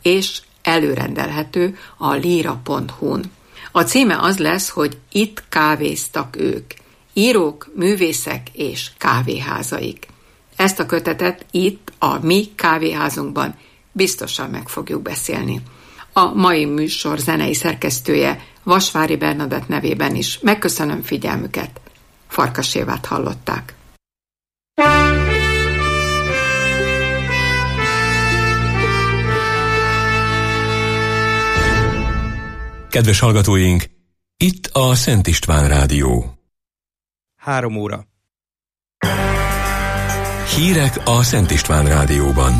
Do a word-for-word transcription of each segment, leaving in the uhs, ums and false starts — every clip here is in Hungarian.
és előrendelhető a lira pont hu-n. A címe az lesz, hogy Itt kávéztak ők. Írók, művészek és kávéházaik. Ezt a kötetet itt, a mi kávéházunkban biztosan meg fogjuk beszélni. A mai műsor zenei szerkesztője Vasvári Bernadett nevében is megköszönöm figyelmüket. Farkas Évát hallották. Kedves hallgatóink, itt a Szent István Rádió. Három óra. Hírek a Szent István Rádióban.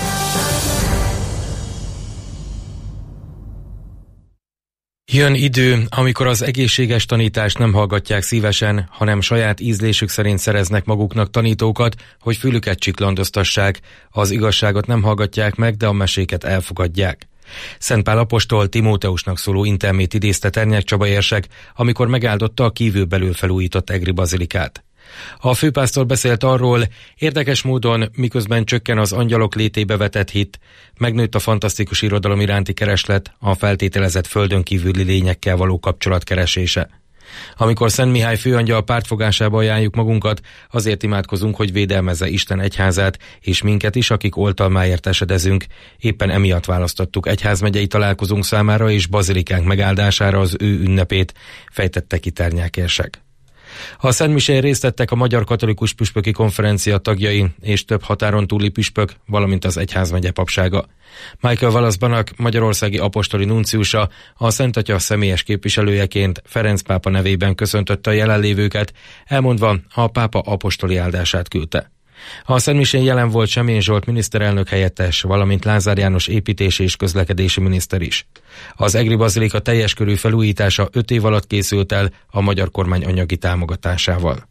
Jön idő, amikor az egészséges tanítást nem hallgatják szívesen, hanem saját ízlésük szerint szereznek maguknak tanítókat, hogy fülüket csiklandoztassák. Az igazságot nem hallgatják meg, de a meséket elfogadják. Szent Pál apostol Timóteusnak szóló intelmét idézte Ternyák Csaba érsek, amikor megáldotta a kívülbelül felújított egri bazilikát. A főpásztor beszélt arról, érdekes módon, miközben csökken az angyalok létébe vetett hit, megnőtt a fantasztikus irodalom iránti kereslet, a feltételezett földön kívüli lényekkel való kapcsolat keresése. Amikor Szent Mihály főangyal pártfogásába ajánljuk magunkat, azért imádkozunk, hogy védelmezze Isten egyházát, és minket is, akik oltalmáért esedezünk. Éppen emiatt választottuk egyházmegyei találkozónk számára és bazilikánk megáldására az ő ünnepét, fejtette ki Ternyák érsek. A szentmisén részt vettek a Magyar Katolikus Püspöki Konferencia tagjai és több határon túli püspök, valamint az egyházmegye papsága. Michael Wallace-Banak, magyarországi apostoli nunciusa, a Szent Atya személyes képviselőjeként Ferenc pápa nevében köszöntötte a jelenlévőket, elmondva a pápa apostoli áldását küldte. A szentmisén jelen volt Semjén Zsolt miniszterelnök helyettes, valamint Lázár János építési és közlekedési miniszter is. Az egri bazilika teljes körű felújítása öt év alatt készült el a magyar kormány anyagi támogatásával.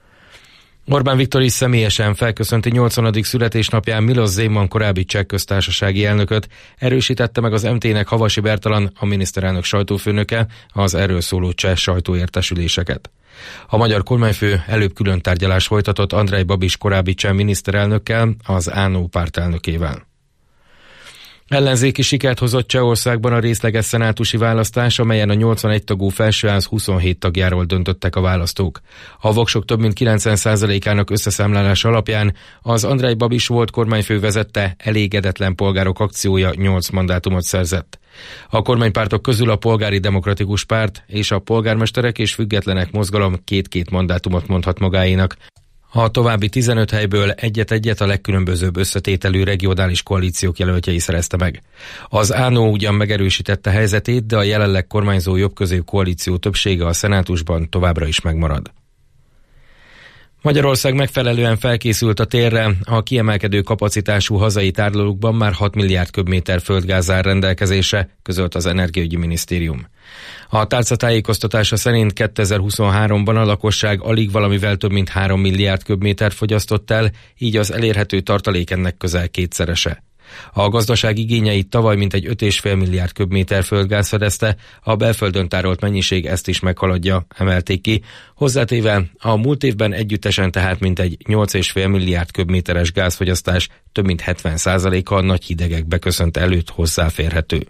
Orbán Viktor is személyesen felköszönti nyolcvanadik születésnapján Miloš Zeman korábbi cseh köztársasági elnököt, erősítette meg az em té-nek Havasi Bertalan, a miniszterelnök sajtófőnöke, az erről szóló cseh sajtóértesüléseket. A magyar kormányfő előbb külön tárgyalás folytatott Andrej Babis korábbi cseh miniszterelnökkel, az á en o pártelnökével. Ellenzéki sikert hozott Csehországban a részleges szenátusi választás, amelyen a nyolcvanegy tagú felsőház huszonhét tagjáról döntöttek a választók. A voksok több mint kilencven százalékának összeszámlálása alapján az Andrej Babis volt kormányfő vezette Elégedetlen polgárok akciója nyolc mandátumot szerzett. A kormánypártok közül a Polgári Demokratikus Párt és a Polgármesterek és Függetlenek mozgalom két-két mandátumot mondhat magáénak. A további tizenöt helyből egyet-egyet a legkülönbözőbb összetételű regionális koalíciók jelöltjei szerezte meg. Az á en o ugyan megerősítette helyzetét, de a jelenleg kormányzó jobbközép koalíció többsége a szenátusban továbbra is megmarad. Magyarország megfelelően felkészült a térre, a kiemelkedő kapacitású hazai tárolókban már hat milliárd köbméter földgáz áll rendelkezésre, közölt az Energiaügyi Minisztérium. A tárcatájékoztatása szerint kétezer-huszonháromban a lakosság alig valamivel több mint három milliárd köbmétert fogyasztott el, így az elérhető tartalék ennek közel kétszerese. A gazdaság igényeit tavaly mintegy öt egész öt milliárd köbméter földgáz fedezte, a belföldön tárolt mennyiség ezt is meghaladja, emelték ki. Hozzátéve a múlt évben együttesen tehát mintegy nyolc egész öt milliárd köbméteres gázfogyasztás több mint hetven százaléka a nagy hidegek beköszönte előtt hozzáférhető.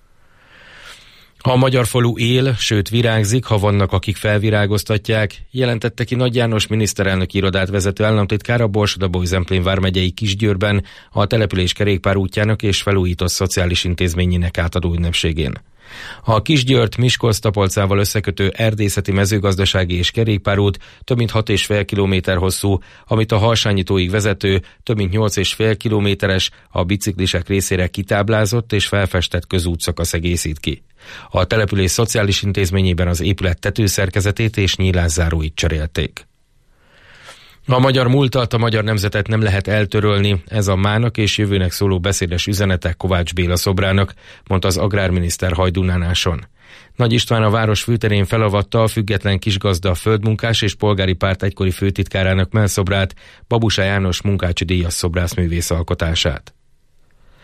A magyar falu él, sőt virágzik, ha vannak, akik felvirágoztatják, jelentette ki Nagy János miniszterelnök irodát vezető államtitkár a Borsod-Abaúj-Zemplén vármegyei Kisgyőrben a település kerékpárútjának és felújított szociális intézményének átadó ünnepségén. A Kisgyőrt Miskolc-Tapolcával összekötő erdészeti, mezőgazdasági és kerékpárút több mint hat egész öt kilométer hosszú, amit a Harsányitóig vezető, több mint nyolc egész öt kilométeres, a biciklisek részére kitáblázott és felfestett közútszakasz egészít ki. A település szociális intézményében az épület tetőszerkezetét és nyílászáróit cserélték. A magyar múltat, a magyar nemzetet nem lehet eltörölni, ez a mának és jövőnek szóló beszédes üzenete Kovács Béla szobrának, mondta az agrárminiszter Hajdunánáson. Nagy István a város főterén felavatta a független kisgazda földmunkás és polgári párt egykori főtitkárának mellszobrát, Babusá János munkácsi díjas szobrászművész alkotását.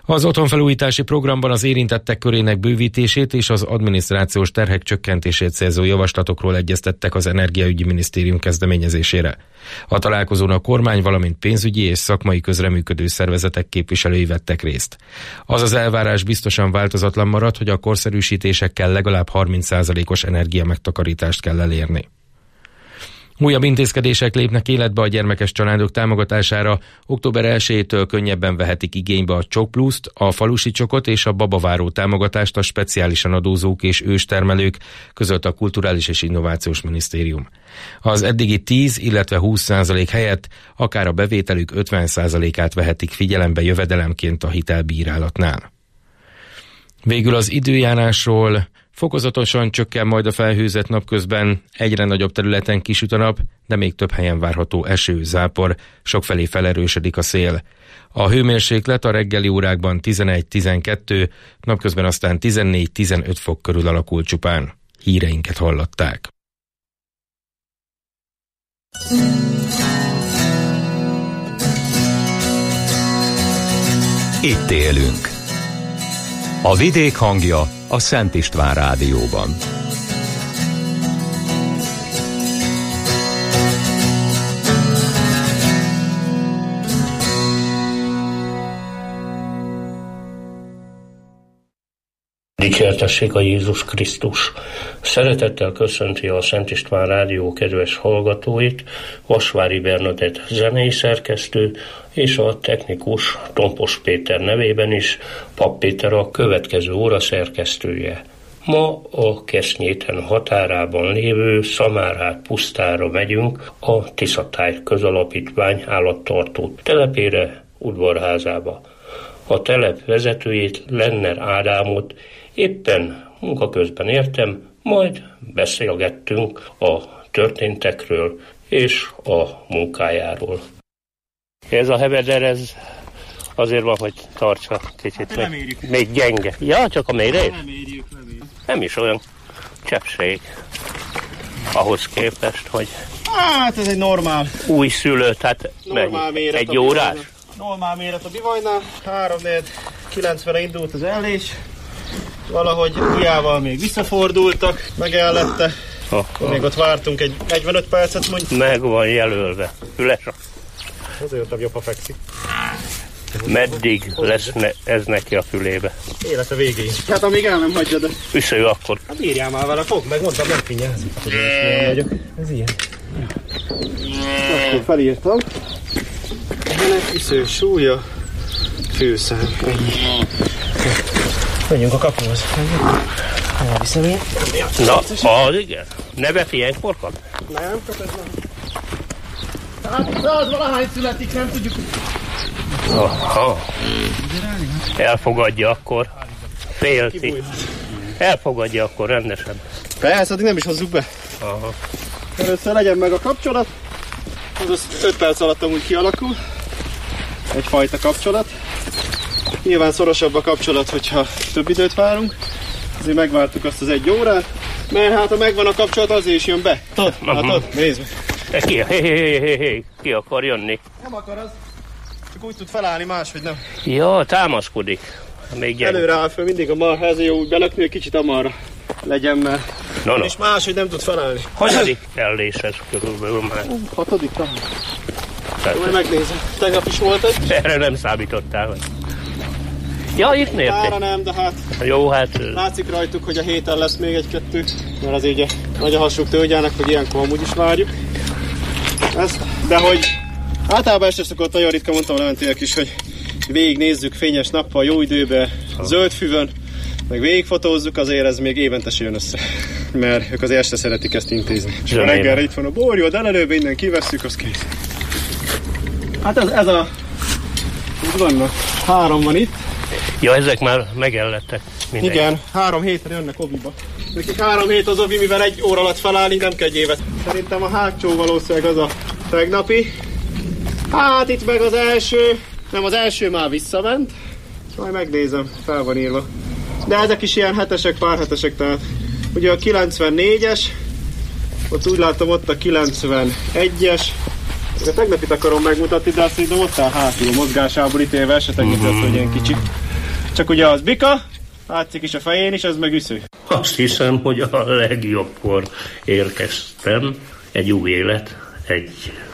Az otthonfelújítási programban az érintettek körének bővítését és az adminisztrációs terhek csökkentését célzó javaslatokról egyeztettek az Energiaügyi Minisztérium kezdeményezésére. A találkozón a kormány, valamint pénzügyi és szakmai közreműködő szervezetek képviselői vettek részt. Az az elvárás biztosan változatlan marad, hogy a korszerűsítésekkel legalább harminc százalékos energia megtakarítást kell elérni. Újabb intézkedések lépnek életbe a gyermekes családok támogatására. Október elsejétől könnyebben vehetik igénybe a Csokpluszt, a falusi csokot és a babaváró támogatást a speciálisan adózók és őstermelők, közölt a Kulturális és Innovációs Minisztérium. Az eddigi tíz, illetve húsz százalék helyett akár a bevételük ötven százalékát vehetik figyelembe jövedelemként a hitelbírálatnál. Végül az időjárásról. Fokozatosan csökken majd a felhőzet napközben, egyre nagyobb területen kisüt a nap, de még több helyen várható eső, zápor, sokfelé felerősödik a szél. A hőmérséklet a reggeli órákban tizenegy-tizenkettő, napközben aztán tizennégy-tizenöt fok körül alakul csupán. Híreinket hallották. Itt élünk. A vidék hangja a Szent István Rádióban. Dicsértessék a Jézus Krisztus! Szeretettel köszönti a Szent István Rádió kedves hallgatóit, Vasvári Bernadett zenei szerkesztő, és a technikus Tompos Péter nevében is Papp Péter a következő óra szerkesztője. Ma a Kesznyéten határában lévő Szamárhát pusztára megyünk, a Tiszatáj közalapítvány állattartó telepére, udvarházába. A telep vezetőjét, Lenner Ádámot éppen munka közben értem, majd beszélgettünk a történtekről és a munkájáról. Ez a hebeder, ez azért van, hogy tartsa kicsit. Hát még, még gyenge. Ja, csak a mérét? Nem érjük, nem érjük. Nem is olyan cseppség ahhoz képest, hogy... Hát ez egy normál. Új szülött, hát normál méret. Egy órás? Normál méret a bivajnál. három kilencvenre indult az ellés. Valahogy hiával még visszafordultak, megellette. Akkor még ott vártunk egy negyvenöt percet mondjuk. Meg van jelölve. Üles. Azért jobb, ha fekszik. Meddig lesz ne, ez neki a fülébe? Élete végéig. Hát amíg el nem hagyja, de... Üsző akkor. Hát írjál már vele, fog, meg mondtam, nem figyelsz. Ez ilyen. Akkor felírtam. Ennek üsző súlya, főszám. Ennyi. Menjünk a kapuhoz. Elviszem én. Na, az igen. Neve ilyenkorkat? Nem, köpöd nem. Hát száz valahány születik, nem tudjuk. Aha. Elfogadja akkor. Félti. Elfogadja akkor rendesen. Persze, addig nem is hozzuk be. Aha. Először legyen meg a kapcsolat. Az öt perc alatt amúgy kialakul. Egyfajta kapcsolat. Nyilván szorosabb a kapcsolat, hogyha több időt várunk. Azért megvártuk azt az egy órát. Mert hát ha megvan a kapcsolat, azért is jön be. Tudod? Látod? Nézd meg. Ki, hé, hé, hé, hé, ki akar jönni? Nem akar az. Csak úgy tud felállni, máshogy nem. Ja, támaszkodik. Még gyenge. Előre áll föl mindig a marha, ezért jó úgy belökni, hogy kicsit amarra legyen, mert no, no. És máshogy nem tud felállni. Hanyadik ellés ez körülbelül már? Hatodik talán. Majd megnézem. Tegnap is volt egy. Erre nem számítottál, vagy? Ja, itt mérték. Ára nem, de hát... Jó, hát... Látszik rajtuk, hogy a héten lesz még egy-kettő, mert az így nagy a hasuk tölgyának, hogy ilyenkor amúgy is várjuk. Ezt, de hogy általában este szokott nagyon ritka, mondtam a Leventinek is, hogy végignézzük fényes nappal, jó időben, zöld füvön, meg végigfotózzuk, azért ez még évente se jön össze. Mert ők azért este szeretik ezt intézni. És a reggelre itt van a borjó, de előbb innen kivesszük, az kész. Hát ez, ez a... Itt vannak. Három van itt. Ja, ezek már megellettek. Mindenki. Igen, három hétre jönnek oviba. Nekik három hét az ovi, mivel egy óra alatt felállni, nem kell egy évet. Szerintem a hátsó valószínűleg az a tegnapi. Hát itt meg az első, nem az első már visszament. Majd megnézem, fel van írva. De ezek is ilyen hetesek, pár hetesek, tehát ugye a kilencvennégyes, ott úgy látom ott a kilencvenegyes. A tegnapit akarom megmutatni, de azt hiszem ott áll hátul a mozgásából ítélve, se tekintett, uh-huh. hogy ilyen kicsi. Csak ugye az bika, látszik is a fején is, az meg üsző. Azt hiszem, hogy a legjobbkor érkeztem. Egy új élet, egy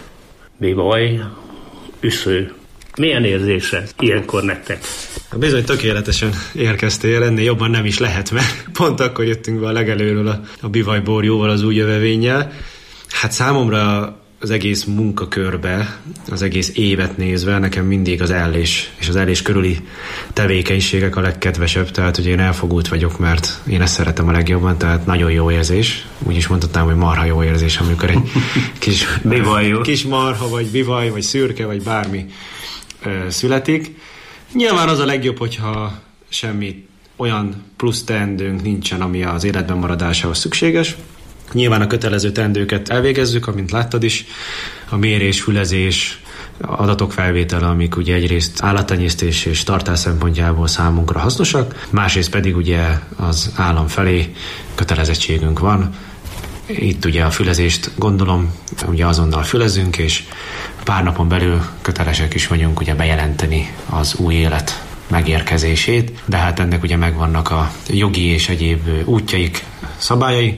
bivaj, üsző. Milyen érzés ez ilyenkor nektek? Bizony tökéletesen érkeztél, ennél jobban nem is lehet, mert pont akkor jöttünk be a legelőről a, a bivajborjóval, az új jövevénnyel. Hát számomra az egész munkakörbe, az egész évet nézve nekem mindig az ellés és az ellés körüli tevékenységek a legkedvesebb, tehát ugye én elfogult vagyok, mert én ezt szeretem a legjobban, tehát nagyon jó érzés. Úgy is mondhatnám, hogy marha jó érzés, amikor egy kis, kis marha, vagy bivaj, vagy szürke, vagy bármi ö, születik. Nyilván az a legjobb, hogyha semmi olyan plusz teendőnk nincsen, ami az életben maradásához szükséges. Nyilván a kötelező teendőket elvégezzük, amint láttad is, a mérés, fülezés, adatok felvétele, amik ugye egyrészt állattenyésztés és tartás szempontjából számunkra hasznosak, másrészt pedig ugye az állam felé kötelezettségünk van. Itt ugye a fülezést gondolom, ugye azonnal fülezünk, és pár napon belül kötelesek is vagyunk ugye bejelenteni az új élet megérkezését, de hát ennek ugye megvannak a jogi és egyéb útjaik, szabályai.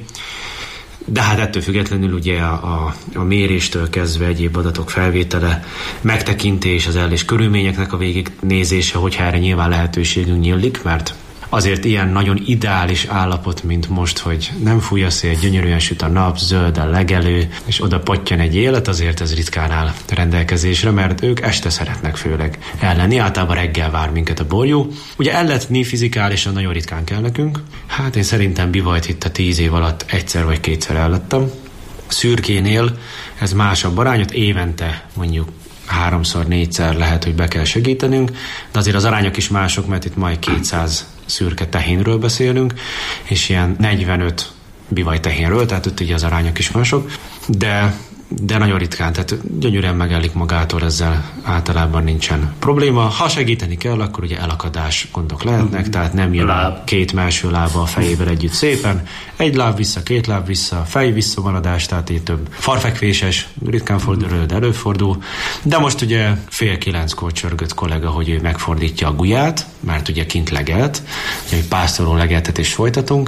De hát ettől függetlenül ugye a, a, a méréstől kezdve egyéb adatok felvétele, megtekintés, az ellés körülményeknek a végignézése, hogyha erre nyilván lehetőségünk nyílik, mert azért ilyen nagyon ideális állapot, mint most, hogy nem fúj a szél, gyönyörűen süt a nap, zöld a legelő, és oda pottyan egy élet, azért ez ritkán áll rendelkezésre, mert ők este szeretnek főleg ellenni, általában reggel vár minket a borjú. Ugye elletni fizikálisan nagyon ritkán kell nekünk. Hát én szerintem bivajt itt a tíz év alatt egyszer vagy kétszer ellettem. Szürkénél ez másabb arányot, évente mondjuk háromszor, négyszer lehet, hogy be kell segítenünk, de azért az arányok is mások, mert itt majd kétszáz szürke tehénről beszélünk, és ilyen negyvenöt bivaj tehénről, tehát ott ugye az arányok is mások, de, de nagyon ritkán, tehát gyönyörűen megellik magától, ezzel általában nincsen probléma. Ha segíteni kell, akkor ugye elakadás gondok lehetnek, tehát nem jön a két melső lába a fejével együtt szépen, egy láb vissza, két láb vissza, fej visszamaradás, tehát így több farfekvéses, ritkán fordul, de előfordul. De most ugye fél kilenckor csörgött kollega, hogy ő megfordítja a guját, mert ugye kint legelt, ugye egy pásztoró legeltetést folytatunk,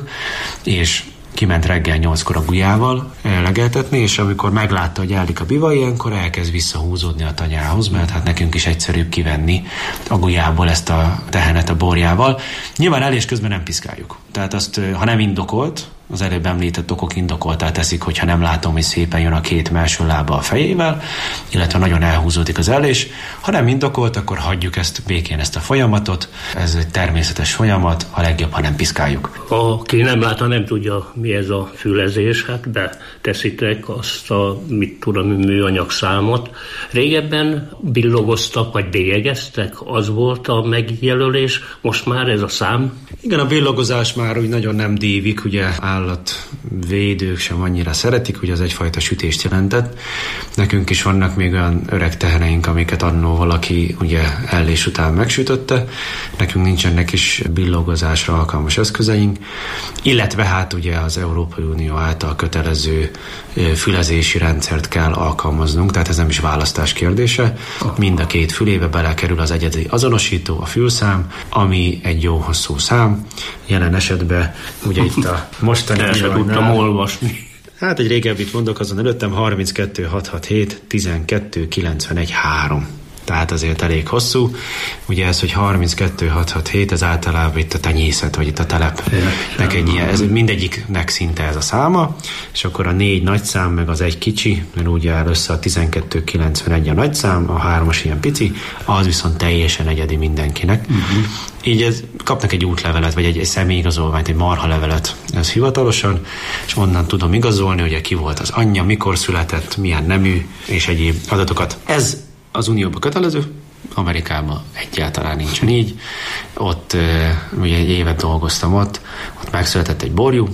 és kiment reggel nyolckor a gujával legeltetni, és amikor meglátta, hogy állik a bivaj, ilyenkor elkezd visszahúzódni a tanyához, mert hát nekünk is egyszerűbb kivenni a gujából ezt a tehenet a borjával. Nyilván elés közben nem piszkáljuk. Tehát azt, ha nem indokolt, az előbb említett okok indokoltá teszik, hogyha nem látom, hogy szépen jön a két melső lába a fejével, illetve nagyon elhúzódik az ellés. Ha nem indokolt, akkor hagyjuk ezt békén, ezt a folyamatot. Ez egy természetes folyamat, a legjobb, ha nem piszkáljuk. Aki nem látta, nem tudja, mi ez a fülezés, hát beteszitek azt a, mit tudom, műanyag számot. Régebben billogoztak, vagy bélyegeztek, az volt a megjelölés, most már ez a szám? Igen, a billogozás már úgy nagyon nem dívik, ugye állatvédők sem annyira szeretik, ugye az egyfajta sütést jelentett. Nekünk is vannak még olyan öreg teheneink, amiket annó valaki ugye ellés után megsütötte. Nekünk nincsenek is billogozásra alkalmas eszközeink, illetve hát ugye az Európai Unió által kötelező fülezési rendszert kell alkalmaznunk, tehát ez nem is választás kérdése. Mind a két fülébe belekerül az egyedi azonosító, a fülszám, ami egy jó hosszú szám. Jelen esetben ugye itt a mostani el sem tudtam olvasni. Hát egy régebbit mondok, azon előttem harminckettő hatszázhatvanhét tizenkettő kilencvenegy három. Tehát azért elég hosszú. Ugye ez, hogy harminckettő hatszázhatvanhét, ez általában itt a tenyészet, vagy itt a telepnek egy ilyen, ez mindegyiknek szinte ez a száma, és akkor a négy nagyszám, meg az egy kicsi, mert ugye először a tizenkettő kilencvenegy a nagyszám, a hármas ilyen pici, az viszont teljesen egyedi mindenkinek. Uh-huh. Így ez, kapnak egy útlevelet, vagy egy, egy személyigazolványt, egy marha levelet, ez hivatalosan, és onnan tudom igazolni, hogy ki volt az anyja, mikor született, milyen nemű, és egyéb adatokat. Ez az Unióban kötelező, Amerikában egyáltalán nincsen így. Ott ugye egy évet dolgoztam ott, ott megszületett egy borjú,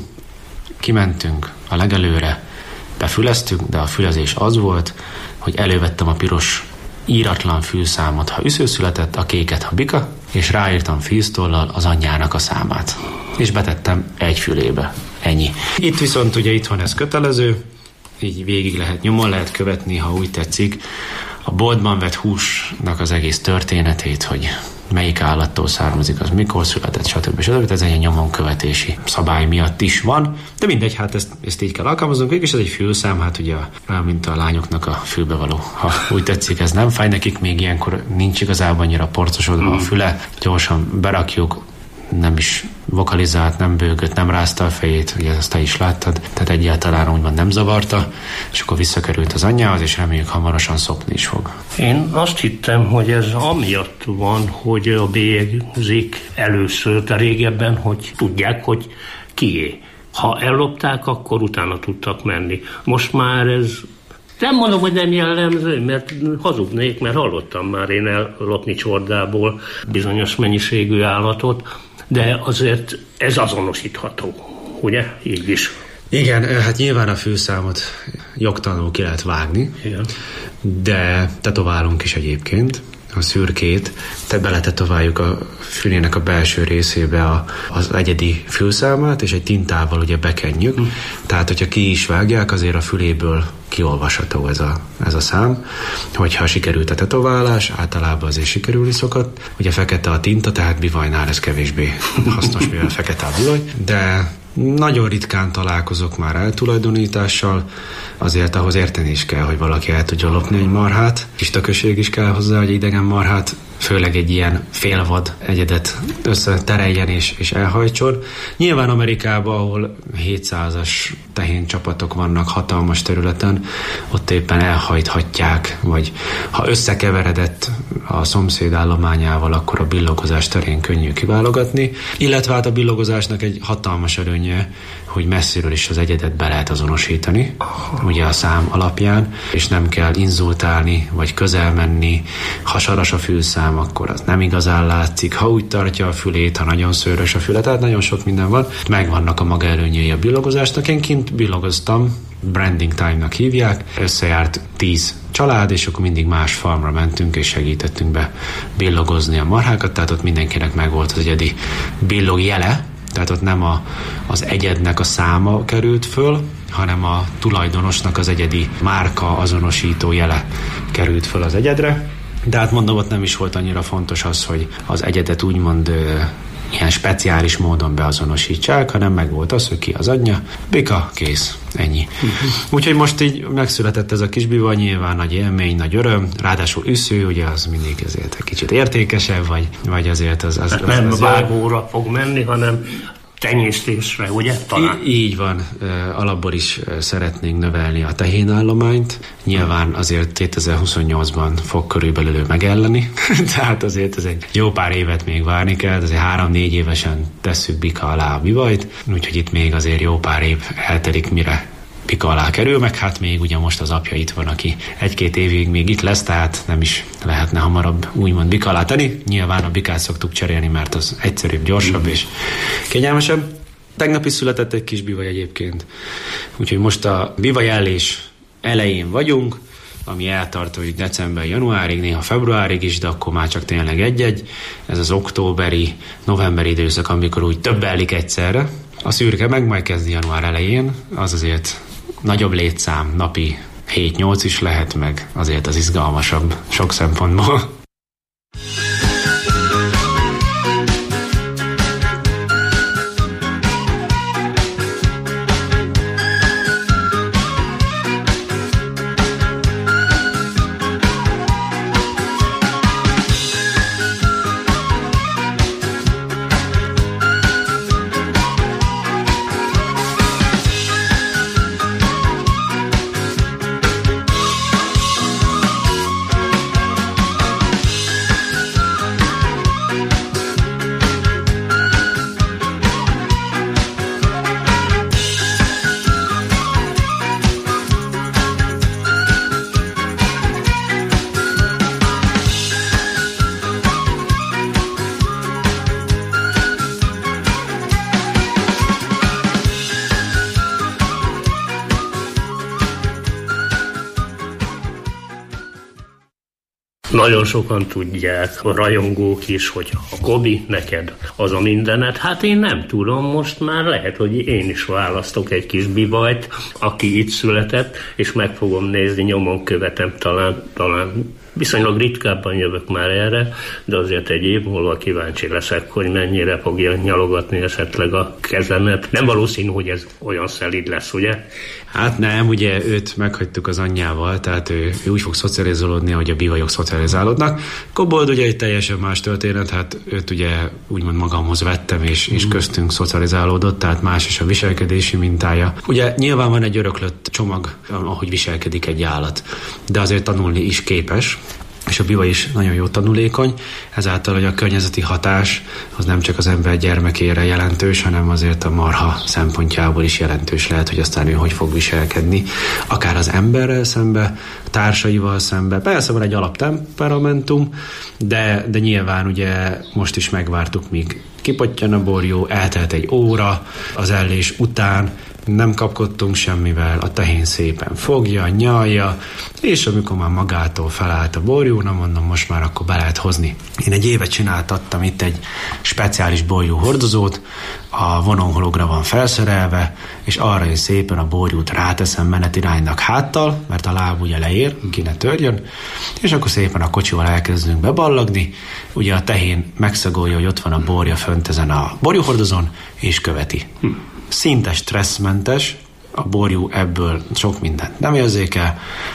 kimentünk a legelőre, befüleztünk, de a fülezés az volt, hogy elővettem a piros íratlan fülszámot, ha üsző született, a kéket, ha bika, és ráírtam fíztollal az anyjának a számát. És betettem egy fülébe. Ennyi. Itt viszont ugye itthon ez kötelező, így végig lehet, nyomon lehet követni, ha úgy tetszik, a boltban vett húsnak az egész történetét, hogy melyik állattól származik, az mikor született, stb. stb. Ez egy nyomonkövetési szabály miatt is van, de mindegy, hát ezt, ezt így kell alkalmaznunk, és ez egy fülszám, hát ugye olyan, mint a lányoknak a fülbevaló, ha úgy tetszik, ez nem fáj nekik, még ilyenkor nincs igazából annyira porcosodva mm. a füle, gyorsan berakjuk, nem is vokalizált, nem bőgött, nem rázta a fejét, ugye ezt te is láttad, tehát egyáltalán úgymond nem zavarta, és akkor visszakerült az anyjához, és reméljük hamarosan szopni is fog. Én azt hittem, hogy ez amiatt van, hogy a bélyegzik először, de régebben, hogy tudják, hogy kié. Ha ellopták, akkor utána tudtak menni. Most már ez nem mondom, hogy nem jellemző, mert hazudnék, mert hallottam már én ellopni csordából bizonyos mennyiségű állatot, de azért ez azonosítható, ugye? Így is. Igen, hát nyilván a fülszámot jogtalanul ki lehet vágni, igen. De tetoválunk is egyébként a szürkét, te beletetováljuk a fülének a belső részébe a, az egyedi fülszámát, és egy tintával ugye bekenjük, hm. Tehát hogyha ki is vágják, azért a füléből kiolvasható ez a, ez a szám, hogyha sikerült a tetoválás, általában azért sikerülni szokott. Ugye fekete a tinta, tehát bivajnál ez kevésbé hasznos, mivel fekete a bivaj, de nagyon ritkán találkozok már eltulajdonítással, azért ahhoz érteni is kell, hogy valaki el tudja lopni egy marhát, kis tökösség is kell hozzá, hogy idegen marhát, főleg egy ilyen félvad egyedet összetereljen és, és elhajtson. Nyilván Amerikában, ahol hétszázas tehén csapatok vannak hatalmas területen, ott éppen elhajthatják, vagy ha összekeveredett a szomszéd állományával, akkor a billogozás terén könnyű kiválogatni. Illetve hát a billogozásnak egy hatalmas előnye, hogy messziről is az egyedet be lehet azonosítani, ugye a szám alapján, és nem kell inzultálni, vagy közel menni. Ha saras a fülszám, akkor az nem igazán látszik. Ha úgy tartja a fülét, ha nagyon szőrös a füle, tehát nagyon sok minden van. Megvannak a maga előnyei a billogozásnak. Én kint billogoztam, branding time-nak hívják, összejárt tíz család, és akkor mindig más farmra mentünk, és segítettünk be billogozni a marhákat, tehát ott mindenkinek megvolt az egyedi billog jele, tehát ott nem a, az egyednek a száma került föl, hanem a tulajdonosnak az egyedi márka azonosító jele került föl az egyedre. De hát mondom, ott nem is volt annyira fontos az, hogy az egyedet úgymond ö, ilyen speciális módon beazonosítsák, hanem meg volt az, hogy ki az anyja, bika, kész, ennyi. Uh-huh. Úgyhogy most így megszületett ez a kis bivaj, nyilván nagy élmény, nagy öröm, ráadásul üsző, ugye az mindig ezért egy kicsit értékesebb, vagy, vagy azért az... az, az nem az vágóra fog menni, hanem tenyésztésre, ugye? Talán. Í- így van, alapból is szeretnénk növelni a tehénállományt. Nyilván azért kétezer-huszonnyolcban fog körülbelül megelleni, tehát azért ez egy jó pár évet még várni kell, azért három-négy évesen tesszük bika alá a bivajt, úgyhogy itt még azért jó pár év eltelik, mire bika alá kerül, meg hát még ugye most az apja itt van, aki egy-két évig még itt lesz, tehát nem is lehetne hamarabb úgymond bika alá tenni. Nyilván a bikát szoktuk cserélni, mert az egyszerűbb, gyorsabb és kényelmesebb. Tegnap is született egy kis bivaj egyébként, úgyhogy most a bivajellés elején vagyunk, ami eltart, hogy december-januárig, néha februárig is, de akkor már csak tényleg egy-egy. Ez az októberi, novemberi időszak, amikor úgy több ellik egyszerre. A szürke meg majd kezdi január elején, az azért nagyobb létszám, napi hét-nyolc is lehet, meg azért az izgalmasabb sok szempontból. Nagyon sokan tudják, a rajongók is, hogy a Kobi, neked az a mindened. Hát én nem tudom, most már lehet, hogy én is választok egy kis bivajt, aki itt született, és meg fogom nézni, nyomon követem, talán, talán Viszonylag ritkábban jövök már erre, de azért egy év múlva kíváncsi leszek, hogy mennyire fogja nyalogatni esetleg a kezemet. Nem valószínű, hogy ez olyan szelíd lesz, ugye? Hát nem, ugye őt meghagytuk az anyjával, tehát ő, ő úgy fog szocializálódni, ahogy a bivajok szocializálódnak. Kobold ugye egy teljesen más történet, hát őt ugye úgymond magamhoz vettem, és, és köztünk szocializálódott, tehát más is a viselkedési mintája. Ugye nyilván van egy öröklött csomag, ahogy viselkedik egy állat, de azért tanulni is képes, és a biva is nagyon jó tanulékony, ezáltal, hogy a környezeti hatás az nem csak az ember gyermekére jelentős, hanem azért a marha szempontjából is jelentős lehet, hogy aztán ő hogy fog viselkedni, akár az emberrel szembe, társaival szembe. Persze van egy alaptemperamentum, de, de nyilván ugye most is megvártuk, míg kipottyan a borjú, eltelt egy óra az ellés után, nem kapkodtunk semmivel, a tehén szépen fogja, nyalja, és amikor már magától felállt a borjú, na mondom, most már akkor be lehet hozni. Én egy évet csináltattam itt egy speciális borjú hordozót, a vonóhologra van felszerelve, és arra is szépen a borjút ráteszem menetiránynak háttal, mert a láb ugye leér, ki ne törjön, és akkor szépen a kocsival elkezdünk beballagni. Ugye a tehén megszagolja, hogy ott van a borja fönt ezen a borjúhordozón, és követi. Hm. Szinte stresszmentes, a borjú ebből sok mindent nem érzékel,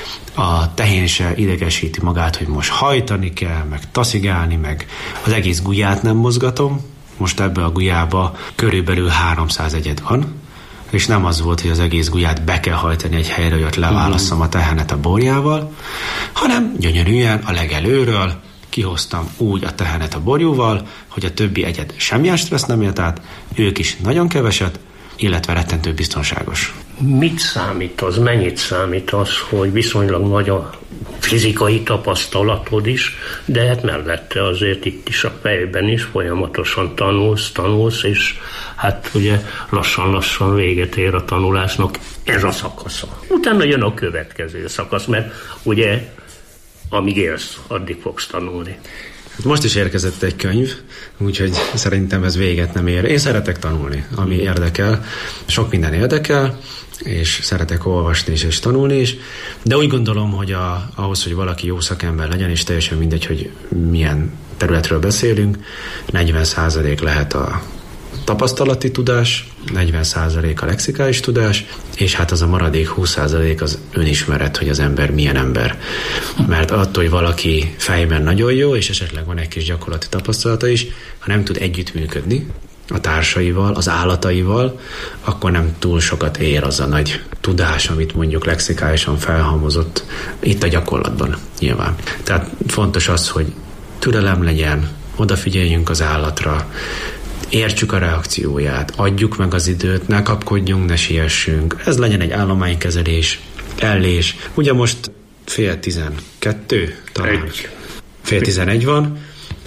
a tehén se idegesíti magát, hogy most hajtani kell, meg taszigálni, meg az egész guját nem mozgatom. Most ebbe a gujába körülbelül háromszáz egyed van, és nem az volt, hogy az egész guját be kell hajtani egy helyre, hogy ott leválasszam a tehenet a borjával, hanem gyönyörűen a legelőről kihoztam úgy a tehenet a borjúval, hogy a többi egyed semmilyen stressz nem élt át, ők is nagyon keveset, illetve rettentő biztonságos. Mit számít az, mennyit számít az, hogy viszonylag nagy a fizikai tapasztalatod is, de hát mellette azért itt is a fejben is folyamatosan tanulsz, tanulsz, és hát ugye lassan-lassan véget ér a tanulásnak ez a szakasza. Utána jön a következő szakasz, mert ugye amíg élsz, addig fogsz tanulni. Most is érkezett egy könyv, úgyhogy szerintem ez véget nem ér. Én szeretek tanulni, ami érdekel. Sok minden érdekel, és szeretek olvasni is és tanulni is, de úgy gondolom, hogy a, ahhoz, hogy valaki jó szakember legyen, és teljesen mindegy, hogy milyen területről beszélünk, negyven százalék lehet a tapasztalati tudás, negyven százalék a lexikális tudás, és hát az a maradék húsz százalék az önismeret, hogy az ember milyen ember. Mert attól, hogy valaki fejben nagyon jó, és esetleg van egy kis gyakorlati tapasztalata is, ha nem tud együttműködni a társaival, az állataival, akkor nem túl sokat ér az a nagy tudás, amit mondjuk lexikálisan felhalmozott itt a gyakorlatban nyilván. Tehát fontos az, hogy türelem legyen, odafigyeljünk az állatra, értsük a reakcióját, adjuk meg az időt, ne kapkodjunk, ne siessünk. Ez legyen egy állománykezelés, ellés. Ugye most fél tizenkettő, talán egy. fél tizenegy van,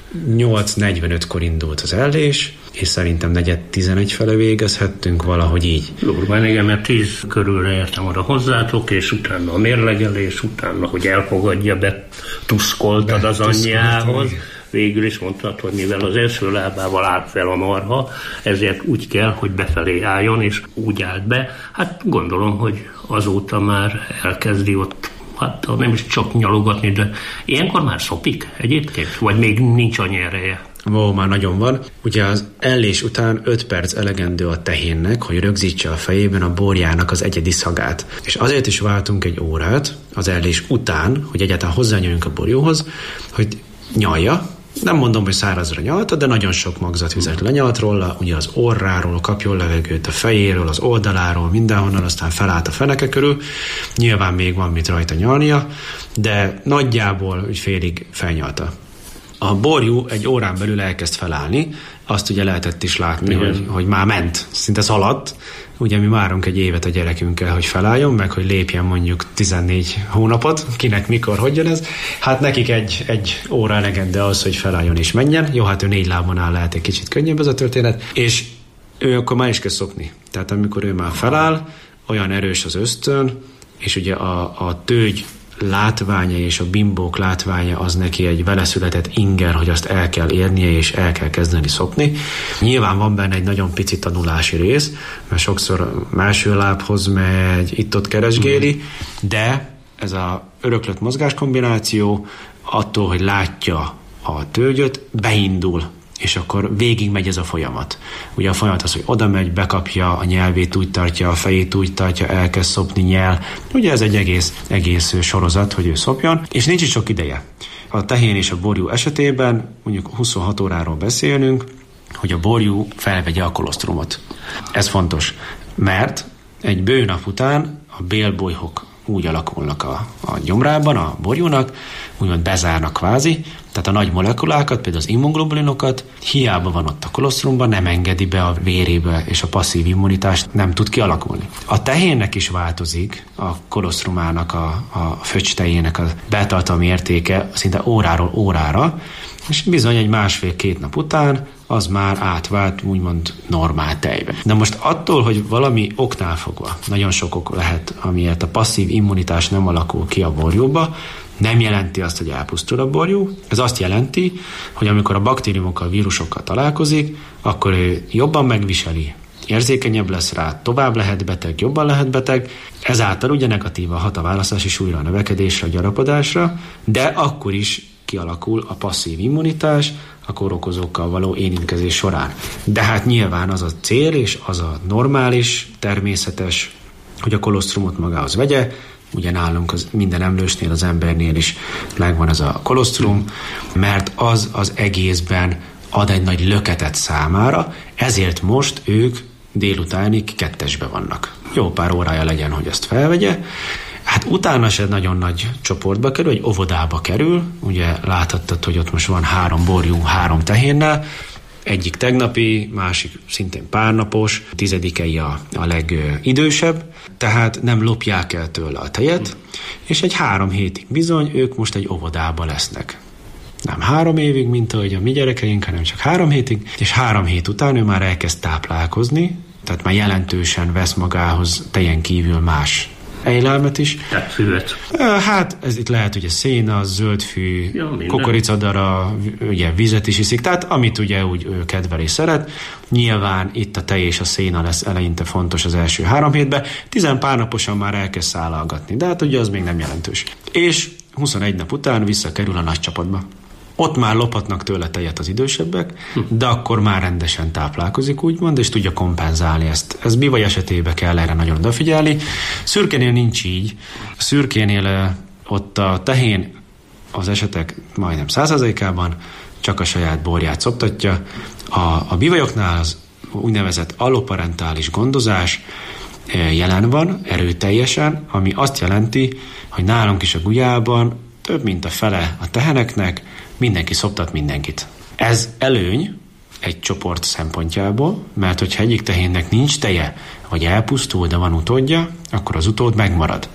nyolc negyvenötkor indult az ellés, és szerintem negyed tizenegy fele végezhettünk valahogy így. Durván, igen, mert tíz körülre értem oda hozzátok, és utána a mérlegelés, utána, hogy elfogadja, be tuszkoltad az anyjához. Végül is mondtad, hogy mivel az első lábával állt fel a marha, ezért úgy kell, hogy befelé álljon, és úgy állt be. Hát gondolom, hogy azóta már elkezdi ott, hát nem is csak nyalogatni, de ilyenkor már szopik egyébként? Vagy még nincs annyi ereje? Ó, már nagyon van. Ugye az ellés után öt perc elegendő a tehénnek, hogy rögzítse a fejében a borjának az egyedi szagát. És azért is váltunk egy órát az ellés után, hogy egyáltalán hozzányúljunk a borjóhoz, hogy nyalja. Nem mondom, hogy szárazra nyalta, de nagyon sok magzatvizet lenyalt róla, ugye az orráról kapjon levegőt, a fejéről, az oldaláról, mindenhonnan, aztán felállt a feneke körül. Nyilván még van mit rajta nyalnia, de nagyjából úgy félig felnyalta. A borjú egy órán belül elkezd felállni, azt ugye lehetett is látni, hogy, hogy már ment, szinte szaladt. Ugye mi várunk egy évet a gyerekünkkel, hogy felálljon, meg hogy lépjen mondjuk tizennégy hónapot, kinek mikor, hogyan ez. Hát nekik egy, egy óra elegendő az, hogy felálljon és menjen. Jó, hát ő négy lábon áll, lehet egy kicsit könnyebb ez a történet. És ő akkor már is kell szokni. Tehát amikor ő már feláll, olyan erős az ösztön, és ugye a, a tőgy látványa és a bimbók látványa az neki egy veleszületett inger, hogy azt el kell érnie és el kell kezdeni szopni. Nyilván van benne egy nagyon pici tanulási rész, mert sokszor első lábhoz megy, itt-ott keresgéli, de ez a öröklött mozgáskombináció attól, hogy látja a tölgyöt, beindul, és akkor végig megy ez a folyamat. Ugye a folyamat az, hogy oda megy, bekapja, a nyelvét úgy tartja, a fejét úgy tartja, elkezd szopni, nyel. Ugye ez egy egész, egész sorozat, hogy ő szopjon, és nincs is sok ideje. A tehén és a borjú esetében mondjuk huszonhat óráról beszélünk, hogy a borjú felvegye a kolesztrumot. Ez fontos, mert egy bő nap után a bélbolyhok úgy alakulnak a, a gyomrában, a borjúnak, úgymond bezárnak kvázi, tehát a nagy molekulákat, például az immunglobulinokat, hiába van ott a kolesztrumban, nem engedi be a vérébe, és a passzív immunitást nem tud kialakulni. A tehénnek is változik a kolesztrumának, a, a föcstejének a beltartalmi értéke szinte óráról órára, és bizony egy másfél-két nap után az már átvált úgymond normál tejbe. De most attól, hogy valami oknál fogva, nagyon sok ok lehet, amiért a passzív immunitás nem alakul ki a borjúba, nem jelenti azt, hogy elpusztul a borjú. Ez azt jelenti, hogy amikor a baktériumokkal, vírusokkal találkozik, akkor ő jobban megviseli, érzékenyebb lesz rá, tovább lehet beteg, jobban lehet beteg, ezáltal ugye negatívan hat a választás is újra a növekedésre, a gyarapodásra, de akkor is kialakul a passzív immunitás a kórokozókkal való érintkezés során. De hát nyilván az a cél, és az a normális, természetes, hogy a kolesztrumot magához vegye. Ugye nálunk az minden emlősnél, az embernél is megvan ez a kolesztrum, mert az az egészben ad egy nagy löketet számára, ezért most ők délutánig kettesbe vannak. Jó pár órája legyen, hogy ezt felvegye. Hát utána se nagyon nagy csoportba kerül, egy óvodába kerül, ugye láthattad, hogy ott most van három borjú, három tehénnel, egyik tegnapi, másik szintén párnapos, tizedikei a, a legidősebb, tehát nem lopják el tőle a tejet, és egy három hétig bizony ők most egy óvodába lesznek. Nem három évig, mint ahogy a mi gyerekeink, hanem csak három hétig, és három hét után ő már elkezd táplálkozni, tehát már jelentősen vesz magához tejen kívül más élelmet is. Tehát füvet. Hát ez itt lehet ugye széna, zöldfű, ja, kukoricadara, ugye vizet is iszik, tehát amit ugye úgy ő kedvel és szeret. Nyilván itt a tej és a széna lesz eleinte fontos az első három hétben, tizen pár naposan már elkezd szállalgatni, de hát ugye az még nem jelentős. És huszonegy nap után visszakerül a nagy csapatba. Ott már lophatnak tőle tejet az idősebbek, de akkor már rendesen táplálkozik, úgymond, és tudja kompenzálni ezt. Ez bivaj esetében kell erre nagyon odafigyelni. Szürkénél nincs így. A szürkénél ott a tehén az esetek majdnem száz százalékában csak a saját borját szoptatja. A, a bivajoknál az úgynevezett alloparentális gondozás jelen van, erőteljesen, ami azt jelenti, hogy nálunk is a Gulyában több mint a fele a teheneknek mindenki szoptat mindenkit. Ez előny egy csoport szempontjából, mert hogyha egyik tehénnek nincs teje, vagy elpusztul, de van utódja, akkor az utód megmarad.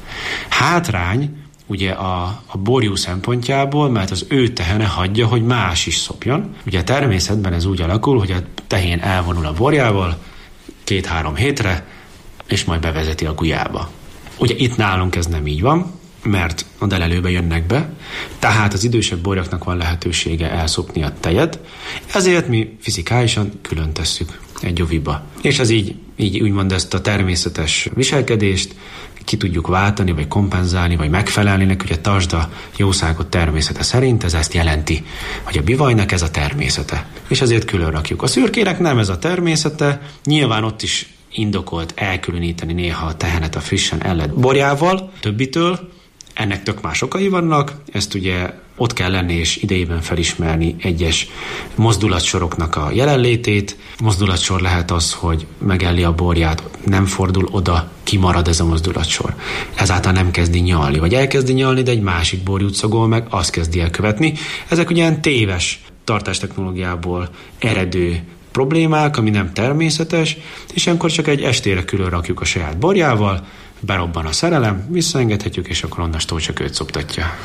Hátrány ugye a, a borjú szempontjából, mert az ő tehene hagyja, hogy más is szopjon. Ugye a természetben ez úgy alakul, hogy a tehén elvonul a borjával két-három hétre, és majd bevezeti a gulyába. Ugye itt nálunk ez nem így van, mert a delelőbe jönnek be, tehát az idősebb borjaknak van lehetősége elszopni a tejet, ezért mi fizikálisan külön tesszük egy oviba. És ez így, így úgymond ezt a természetes viselkedést ki tudjuk váltani, vagy kompenzálni, vagy megfelelni neki, ugye tartsd a jószágot természete szerint, ez ezt jelenti, hogy a bivajnak ez a természete. És ezért külön rakjuk. A szürkének nem ez a természete, nyilván ott is indokolt elkülöníteni néha a tehenet a frissen ellett borjával, többitől. Ennek tök más okai vannak, ezt ugye ott kell lenni és idejében felismerni egyes mozdulatsoroknak a jelenlétét. Mozdulatsor lehet az, hogy megelli a borját, nem fordul oda, kimarad ez a mozdulatsor. Ezáltal nem kezdi nyalni, vagy elkezdi nyalni, de egy másik borjút szagol meg, azt kezdi elkövetni. Ezek ugye ilyen téves tartástechnológiából eredő problémák, ami nem természetes, és ilyenkor csak egy estére külön rakjuk a saját borjával, berobban a szerelem, visszaengedhetjük, és akkor onnastól csak őt szoptatja.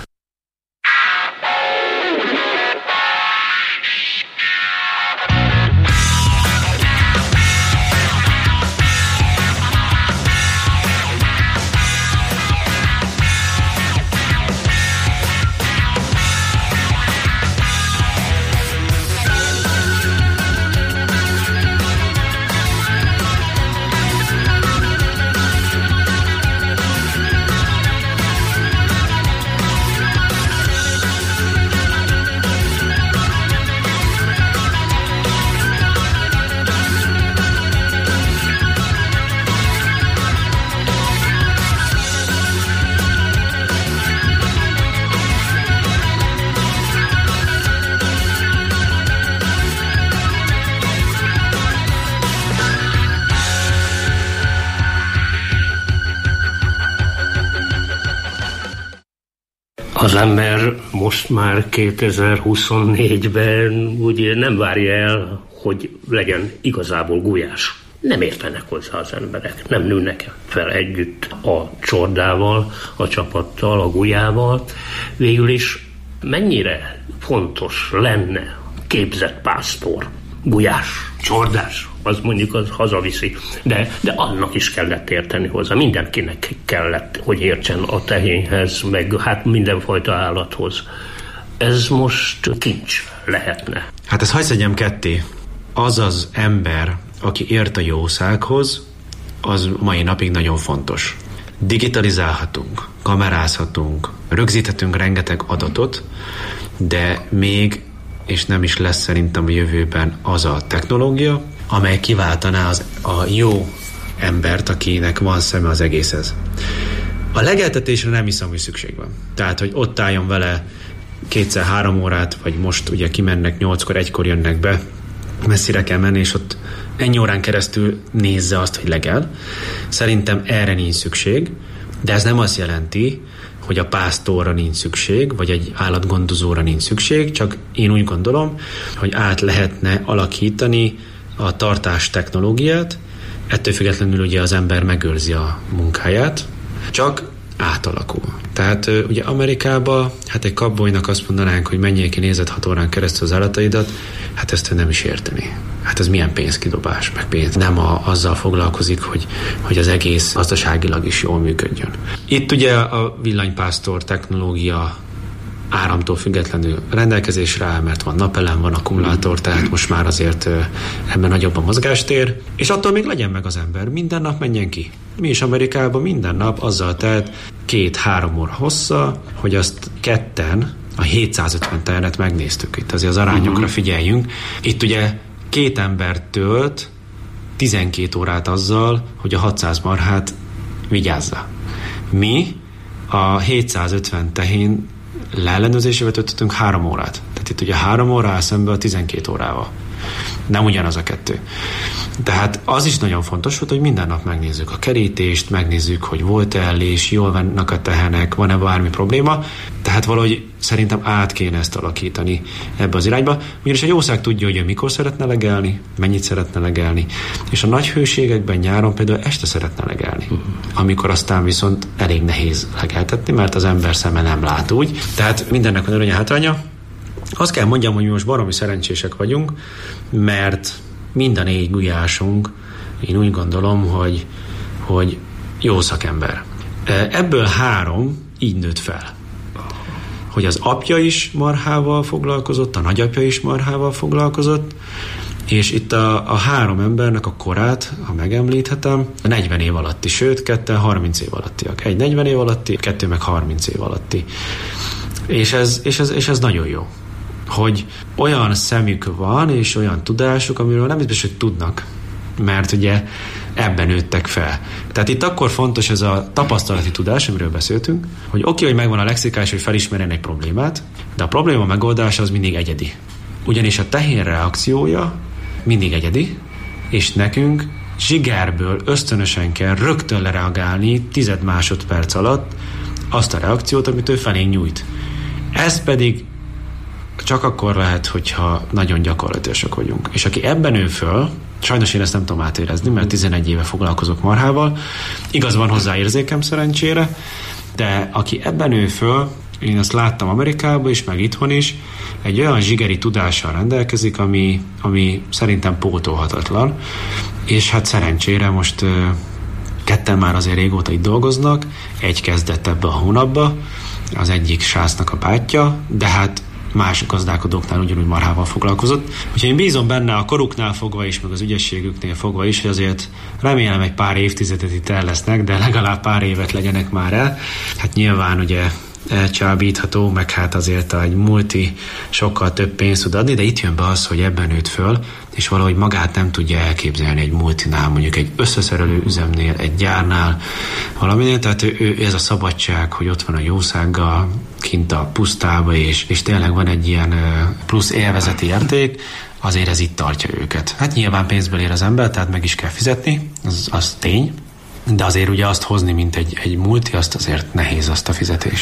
Az ember most már kétezer-huszonnégyben úgy nem várja el, hogy legyen igazából gulyás. Nem értenek hozzá az emberek, nem nőnek fel együtt a csordával, a csapattal, a gulyával. Végül is mennyire fontos lenne képzett pásztor, gulyás, csordás, az mondjuk az hazaviszi, de, de annak is kellett érteni hozzá, mindenkinek kellett, hogy értsen a tehénhez, meg hát mindenfajta állathoz. Ez most kincs lehetne. Hát ezt hadd szedjem ketté. Az az ember, aki ért a jószághoz, az mai napig nagyon fontos. Digitalizálhatunk, kamerázhatunk, rögzíthetünk rengeteg adatot, de még, és nem is lesz szerintem a jövőben az a technológia, amely kiváltaná az, a jó embert, akinek van szeme az egészhez. A legeltetésre nem hiszem, hogy szükség van. Tehát, hogy ott álljon vele kétszer-három órát, vagy most ugye kimennek nyolckor, egykor jönnek be, messzire kell menni, és ott ennyi órán keresztül nézze azt, hogy legel. Szerintem erre nincs szükség, de ez nem azt jelenti, hogy a pásztorra nincs szükség, vagy egy állatgondozóra nincs szükség, csak én úgy gondolom, hogy át lehetne alakítani a tartás technológiát, ettől függetlenül ugye az ember megőrzi a munkáját, csak átalakul. Tehát ugye Amerikában, hát egy cowboynak azt mondanánk, hogy menjél ki, nézed hat órán keresztül az állataidat, hát ezt nem is érteni. Hát ez milyen pénzkidobás, meg pénz. Nem a, azzal foglalkozik, hogy, hogy az egész gazdaságilag is jól működjön. Itt ugye a villanypásztor technológia áramtól függetlenül rendelkezésre áll, mert van napelem, van akkumulátor, tehát most már azért ebben nagyobb a mozgástér, és attól még legyen meg az ember, minden nap menjen ki. Mi is Amerikában minden nap azzal telt két-három óra hossza, hogy azt ketten a hétszázötven tehenet megnéztük. Itt azért az arányokra figyeljünk. Itt ugye két ember tölt tizenkét órát azzal, hogy a hatszáz marhát vigyázza. Mi a hétszázötven tehén leellenőrzésével töltöttünk három órát. Tehát itt ugye három óra áll szembe a tizenkét órával. Nem ugyanaz a kettő. Tehát az is nagyon fontos volt, hogy minden nap megnézzük a kerítést, megnézzük, hogy volt-e ellés, jól vannak a tehenek, van-e bármi probléma. Tehát valahogy szerintem át kéne ezt alakítani ebbe az irányba. Ugyanis a jószág tudja, hogy ő mikor szeretne legelni, mennyit szeretne legelni. És a nagy hőségekben nyáron például este szeretne legelni. Amikor aztán viszont elég nehéz legeltetni, mert az ember szeme nem lát úgy. Tehát mindennek van előnye, hátránya. Azt kell mondjam, hogy mi most baromi szerencsések vagyunk, mert minden négy gulyásunk, én úgy gondolom, hogy, hogy jó szakember. Ebből három így nőtt fel. Hogy az apja is marhával foglalkozott, a nagyapja is marhával foglalkozott, és itt a, a három embernek a korát, ha megemlíthetem, negyven év alatti, sőt, ketten harminc év alattiak. Egy negyven év alatti, kettő meg harminc év alatti. És ez, és ez, és ez nagyon jó. Hogy olyan szemük van, és olyan tudásuk, amiről nem biztos, hogy tudnak, mert ugye ebben nőttek fel. Tehát itt akkor fontos ez a tapasztalati tudás, amiről beszéltünk, hogy oké, hogy megvan a lexikás, hogy felismerjen egy problémát, de a probléma megoldása az mindig egyedi. Ugyanis a tehén reakciója mindig egyedi, és nekünk zsigerből ösztönösen kell rögtön lereagálni tized másodperc alatt azt a reakciót, amit ő felénk nyújt. Ez pedig csak akkor lehet, hogyha nagyon gyakorlatilag vagyunk. És aki ebben nő föl, sajnos én ezt nem tudom átérezni, mert tizenegy éve foglalkozok marhával, igaz, van hozzá érzékem szerencsére, de aki ebben nő föl, én azt láttam Amerikában is, meg itthon is, egy olyan zsigeri tudással rendelkezik, ami, ami szerintem pótolhatatlan, és hát szerencsére most ketten már azért régóta itt dolgoznak, egy kezdett ebbe a hónapba, az egyik sásznak a bátyja, de hát más gazdálkodóknál ugyanúgy marhával foglalkozott. Úgyhogy én bízom benne a koruknál fogva is, meg az ügyességüknél fogva is, hogy azért remélem egy pár évtizedet itt el lesznek, de legalább pár évet legyenek már el. Hát nyilván ugye elcsábítható, meg hát azért egy multi sokkal több pénzt tud adni, de itt jön be az, hogy ebben nőtt föl, és valahogy magát nem tudja elképzelni egy multinál, mondjuk egy összeszerelő üzemnél, egy gyárnál, valaminél, tehát ő, ő, ez a szabadság, hogy ott van a jószággal, kint a pusztába, és, és tényleg van egy ilyen plusz élvezeti érték, azért ez itt tartja őket. Hát nyilván pénzből ér az ember, tehát meg is kell fizetni, az, az tény, de azért ugye azt hozni, mint egy, egy multi, azt azért nehéz azt a fizetést.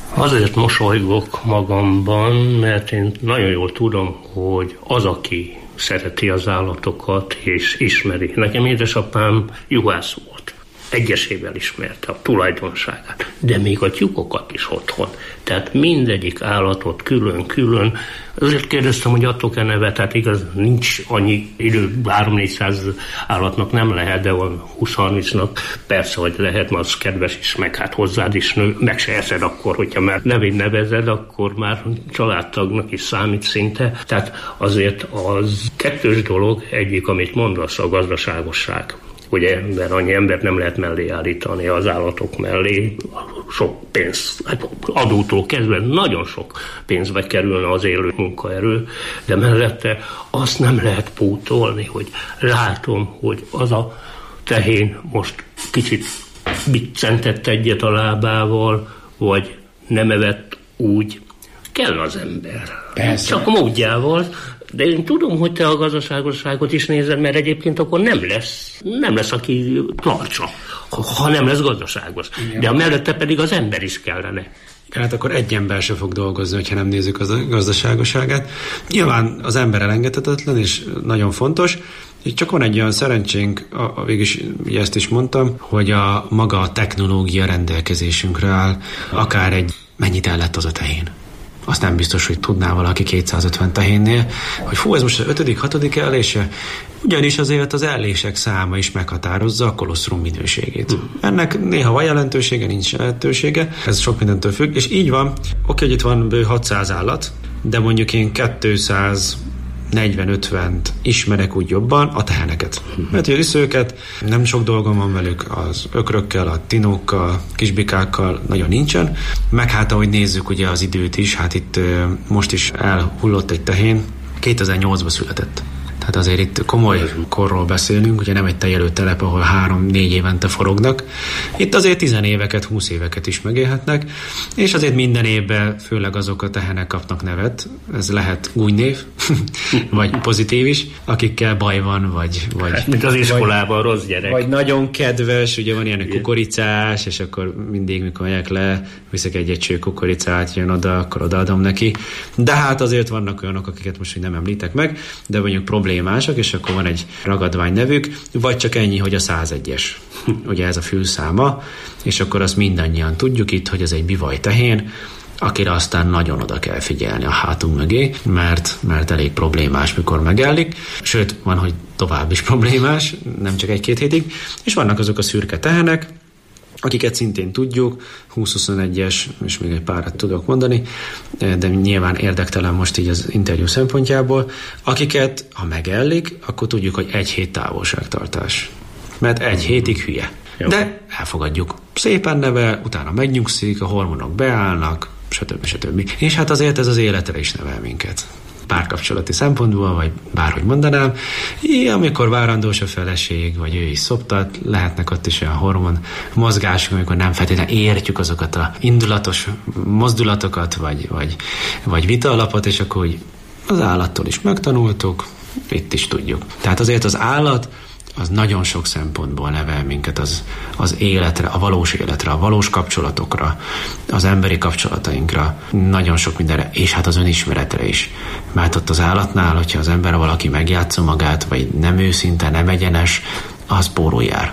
Azért mosolygok magamban, mert én nagyon jól tudom, hogy az, aki szereti az állatokat és ismeri. Nekem édesapám juhász volt. Egyesével ismerte a tulajdonságát, de még a tyúkokat is otthon. Tehát mindegyik állatot külön-külön. Azért kérdeztem, hogy adtok-e nevet, tehát igaz, nincs annyi idő, három-négyszáz állatnak nem lehet, de van húsz-harmincnak persze, hogy lehet, mert az kedves is, meg hát hozzád is nő, meg se eszed akkor, hogyha már nevén nevezed, akkor már családtagnak is számít szinte. Tehát azért az kettős dolog, egyik, amit mondasz, a gazdaságosság. Ugye, mert annyi embert nem lehet mellé állítani az állatok mellé, sok pénz, hát adótól kezdve nagyon sok pénzbe kerülne az élő munkaerő, de mellette azt nem lehet pótolni, hogy látom, hogy az a tehén most kicsit biccentett egyet a lábával, vagy nem evett úgy, kell az ember. Persze. Csak módjával. De én tudom, hogy te a gazdaságosságot is nézed, mert egyébként akkor nem lesz, nem lesz, aki tartsa, ha nem lesz gazdaságos. Igen. De a mellette pedig az ember is kellene. Hát akkor egy ember se fog dolgozni, hogyha nem nézzük a gazdaságosságát. Nyilván az ember elengedhetetlen, és nagyon fontos. Így csak van egy olyan szerencsénk, a, a, végülis ugye ezt is mondtam, hogy a maga a technológia rendelkezésünkre áll, akár egy mennyit ellett az a tehén. Azt nem biztos, hogy tudná valaki kétszázötven tehénnél, hogy fú, ez most az ötödik, hatodik ellése, ugyanis azért az ellések száma is meghatározza a kolosztrum minőségét. Mm. Ennek néha van jelentősége, nincs jelentősége, ez sok mindentől függ, és így van, oké, hogy itt van bő hatszáz állat, de mondjuk én kétszáz negyven-ötvent ismerek úgy jobban, a teheneket. Mert az iszőket, nem sok dolgom van velük, az ökrökkel, a tinókkal, kisbikákkal nagyon nincsen. Meg hát ahogy nézzük ugye az időt is, hát itt most is elhullott egy tehén, kétezer-nyolcban született. Tehát azért itt komoly korról beszélünk, ugye nem egy tejelő telep, ahol három-négy évente forognak. Itt azért tizenéveket, húsz éveket is megélhetnek, és azért minden évben főleg azok a tehenek kapnak nevet. Ez lehet gúnynév, vagy pozitív is, akikkel baj van, vagy... vagy hát, mint az iskolában rossz gyerek. Vagy nagyon kedves, ugye van ilyen kukoricás, és akkor mindig, mikor megyek le, viszek egy-egy cső kukoricát, jön oda, akkor odaadom neki. De hát azért vannak olyanok, akiket most nem említek meg, de mondjuk problémák mások, és akkor van egy ragadvány nevük, vagy csak ennyi, hogy a százegyes. Ugye ez a fülszáma, és akkor azt mindannyian tudjuk itt, hogy ez egy bivaj tehén, akire aztán nagyon oda kell figyelni a hátunk mögé, mert, mert elég problémás, mikor megellik. Sőt, van, hogy tovább is problémás, nem csak egy-két hétig, és vannak azok a szürke tehenek, akiket szintén tudjuk, húsz-huszonegyes, és még egy párat tudok mondani, de nyilván érdektelen most így az interjú szempontjából, akiket, ha megellik, akkor tudjuk, hogy egy hét távolságtartás. Mert egy hétig hülye. Jó. De elfogadjuk. Szépen nevel, utána megnyugszik, a hormonok beállnak, stb. stb. És hát azért ez az életre is nevel minket. Párkapcsolati szempontból, vagy bárhogy mondanám, így, amikor várandós a feleség, vagy ő is szoptat, lehetnek ott is olyan hormon mozgások, amikor nem feltétlenül értjük azokat a indulatos mozdulatokat, vagy, vagy, vagy vita alapot, és akkor úgy az állattól is megtanultuk, itt is tudjuk. Tehát azért az állat az nagyon sok szempontból nevel minket az, az életre, a valós életre, a valós kapcsolatokra, az emberi kapcsolatainkra, nagyon sok mindenre, és hát az önismeretre is. Mert ott az állatnál, hogyha az ember valaki megjátsza magát, vagy nem őszinte, nem egyenes, az pórul jár.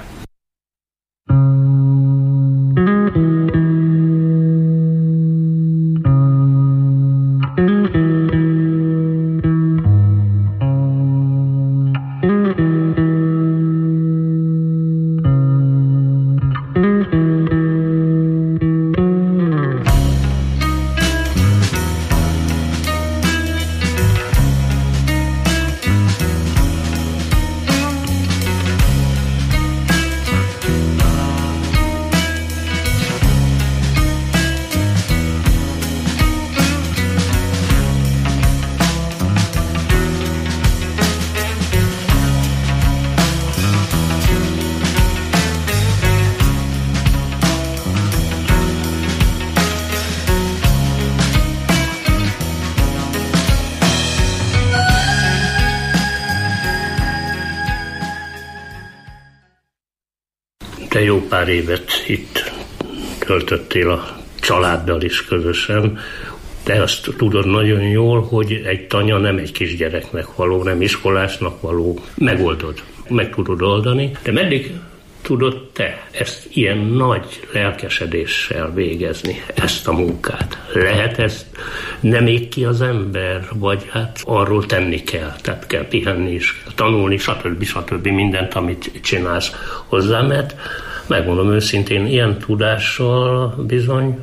Te jó pár évet itt töltöttél a családdal is közösen. De azt tudod nagyon jól, hogy egy tanya nem egy kisgyereknek való, nem iskolásnak való. Megoldod, meg tudod oldani. De meddig tudod te ezt ilyen nagy lelkesedéssel végezni, ezt a munkát? Lehet ezt nem ég ki az ember, vagy hát arról tenni kell, tehát kell pihenni is, tanulni, stb. stb. Mindent, amit csinálsz hozzá, mert megmondom őszintén, ilyen tudással bizony,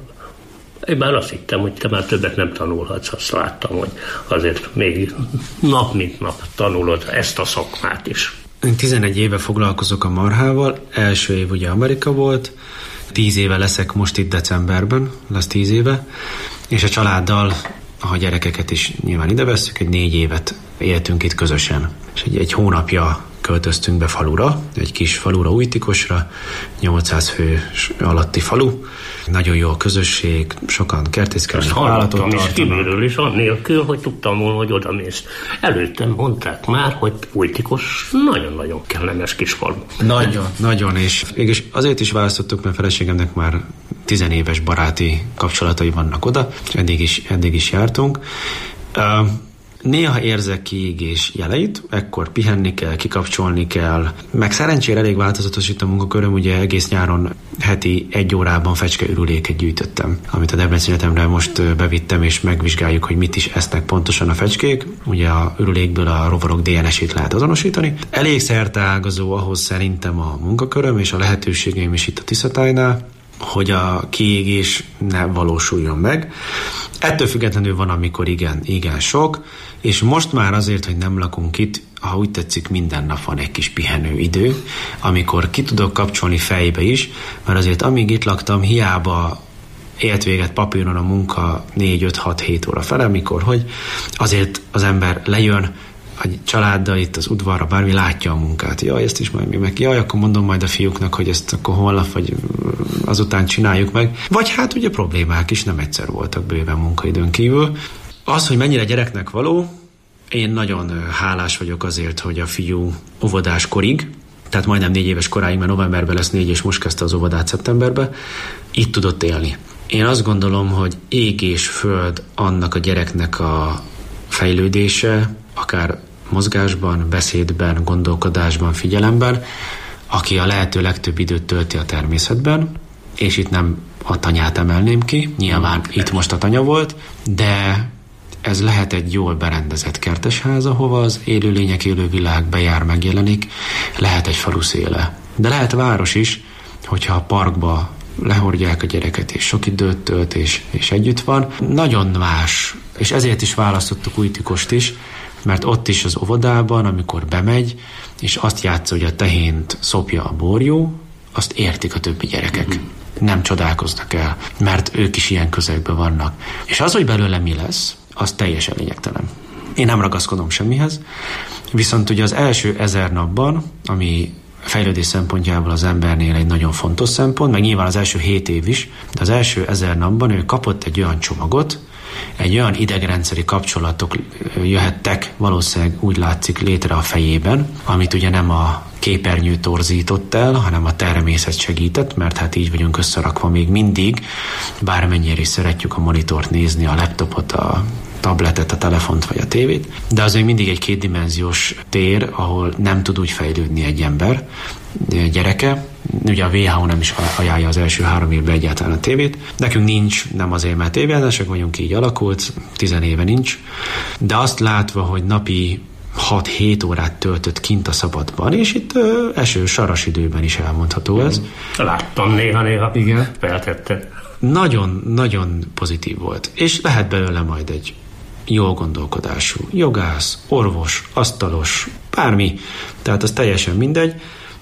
én már azt hittem, hogy te már többet nem tanulhatsz, azt láttam, hogy azért még nap mint nap tanulod ezt a szakmát is. Én tizenegy éve foglalkozok a marhával, első év ugye Amerika volt, tíz éve leszek most itt decemberben, lesz tíz éve, és a családdal, a gyerekeket is nyilván ide vesszük, egy négy évet éltünk itt közösen. És egy, egy hónapja költöztünk be falura, egy kis falura, Újtikosra, nyolcszáz fő alatti falu. Nagyon jó a közösség, sokan kertészkednek, állatot tartanak. És kívülről is, annélkül, hogy tudtam volna, hogy odamész. Előttem mondták már, hogy Újtikos nagyon-nagyon kellemes kis falu. Nagyon, nagyon, és mégis azért is választottuk, mert feleségemnek már tizenéves baráti kapcsolatai vannak oda, és eddig is, eddig is jártunk. Uh, Néha érzek kiégés jeleit, ekkor pihenni kell, kikapcsolni kell, meg szerencsére elég változatos itt a munkaköröm, ugye egész nyáron heti egy órában fecskeürüléket gyűjtöttem, amit a Debreceni Egyetemre most bevittem, és megvizsgáljuk, hogy mit is esznek pontosan a fecskék. Ugye a ürülékből a rovarok dé en es-ét lehet azonosítani. Elég szerteágazó ahhoz szerintem a munkaköröm, és a lehetőségeim is itt a Tiszatájnál, hogy a kiégés ne valósuljon meg. Ettől függetlenül van, amikor igen, igen sok, és most már azért, hogy nem lakunk itt, ha úgy tetszik, minden nap van egy kis pihenő idő, amikor ki tudok kapcsolni fejbe is, mert azért amíg itt laktam, hiába élt véget papíron a munka négy öt hat hét óra fele, mikor, hogy azért az ember lejön, a családdal itt az udvarra, bármi látja a munkát. Jaj, ezt is majd mi meg. Jaj, akkor mondom majd a fiúknak, hogy ezt akkor holnap, vagy azután csináljuk meg. Vagy hát ugye problémák is nem egyszer voltak bőven munkaidőn kívül. Az, hogy mennyire gyereknek való, én nagyon hálás vagyok azért, hogy a fiú óvodás korig, tehát majdnem négy éves koráig, mert novemberben lesz négy, és most kezdte az óvodát szeptemberben, itt tudott élni. Én azt gondolom, hogy ég és föld annak a gyereknek a fejlődése, akár mozgásban, beszédben, gondolkodásban, figyelemben, aki a lehető legtöbb időt tölti a természetben, és itt nem a tanyát emelném ki, nyilván itt most a tanya volt, de ez lehet egy jól berendezett kertesház, ahova az élőlények, élővilág bejár, megjelenik, lehet egy falu széle. De lehet város is, hogyha a parkba lehordják a gyereket, és sok időt tölt, és, és együtt van. Nagyon más, és ezért is választottuk Újtikost is, mert ott is az óvodában, amikor bemegy, és azt játsza, hogy a tehént szopja a borjú, azt értik a többi gyerekek. Mm-hmm. Nem csodálkoznak el, mert ők is ilyen közegben vannak. És az, hogy belőle mi lesz, az teljesen lényegtelen. Én nem ragaszkodom semmihez, viszont ugye az első ezer napban, ami fejlődés szempontjából az embernél egy nagyon fontos szempont, meg nyilván az első hét év is, de az első ezer napban ő kapott egy olyan csomagot, egy olyan idegrendszeri kapcsolatok jöhettek, valószínűleg úgy látszik létre a fejében, amit ugye nem a képernyő torzított el, hanem a természet segített, mert hát így vagyunk összerakva még mindig, bármennyire is szeretjük a monitort nézni, a laptopot, a tabletet, a telefont vagy a tévét, de az még mindig egy kétdimenziós tér, ahol nem tud úgy fejlődni egy ember, gyereke. Ugye a vé há o nem is ajánlja az első három évben egyáltalán a tévét. Nekünk nincs, nem azért, mert tévéellenesek vagyunk, így alakult, tizen éve nincs, de azt látva, hogy napi hat-hét órát töltött kint a szabadban, és itt ö, eső, saras időben is elmondható ez. Láttam néha-néha. Igen. Feltette. Nagyon-nagyon pozitív volt. És lehet belőle majd egy jó gondolkodású jogász, orvos, asztalos, bármi. Tehát az teljesen mindegy,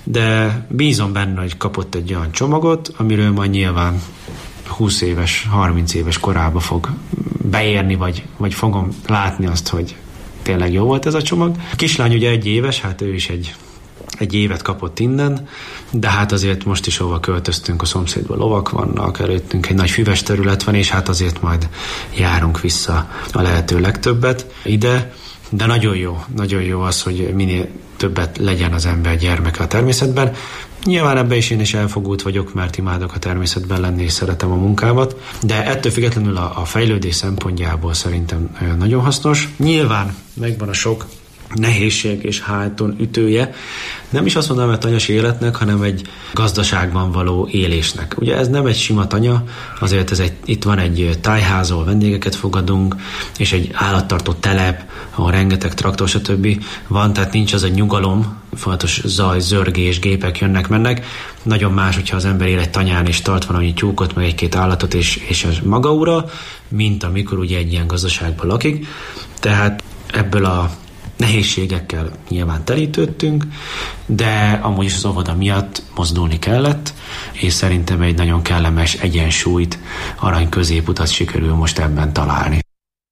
de bízom benne, hogy kapott egy olyan csomagot, amiről majd nyilván húsz éves, harminc éves korába fog beérni, vagy, vagy fogom látni azt, hogy tényleg jó volt ez a csomag. A kislány ugye egy éves, hát ő is egy, egy évet kapott innen, de hát azért most is hova költöztünk, a szomszédban lovak vannak, előttünk egy nagy füves terület van, és hát azért majd járunk vissza a lehető legtöbbet ide. de nagyon jó, nagyon jó az, hogy minél többet legyen az ember gyermeke a természetben. Nyilván ebben is én is elfogult vagyok, mert imádok a természetben lenni, és szeretem a munkámat, de ettől függetlenül a, a fejlődés szempontjából szerintem nagyon hasznos. Nyilván megvan a sok nehézség és háton ütője, nem is azt mondanám, hogy tanyas életnek, hanem egy gazdaságban való élésnek. Ugye ez nem egy sima tanya, azért ez egy, itt van egy tájház, ahol vendégeket fogadunk, és egy állattartó telep, ahol rengeteg traktor, stb. Van, tehát nincs az a nyugalom, fontos zaj, zörgés, gépek jönnek-mennek. Nagyon más, hogyha az ember él egy tanyán, és tart valami tyúkot, meg egy-két állatot, és, és az maga ura, mint amikor ugye egy ilyen gazdaságban lakik. Tehát ebből a nehézségekkel nyilván telítődtünk, de amúgy is az óvoda miatt mozdulni kellett, és szerintem egy nagyon kellemes egyensúlyt, arany középutat sikerül most ebben találni.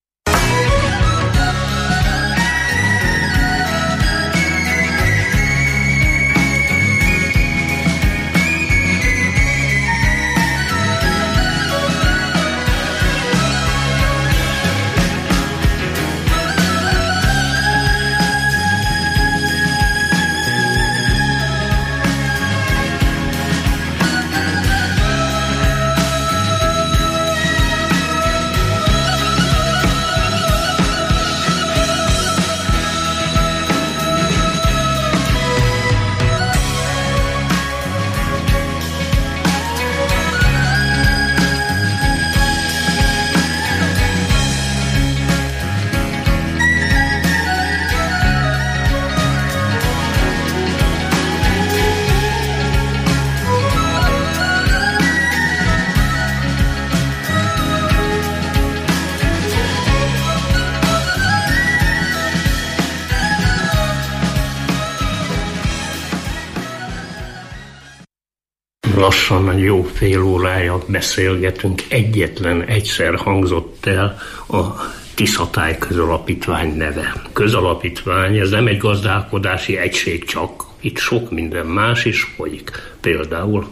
Lassan jó fél órája beszélgetünk, egyetlen egyszer hangzott el a Tiszatáj Közalapítvány neve. Közalapítvány, ez nem egy gazdálkodási egység csak, itt sok minden más is folyik. Például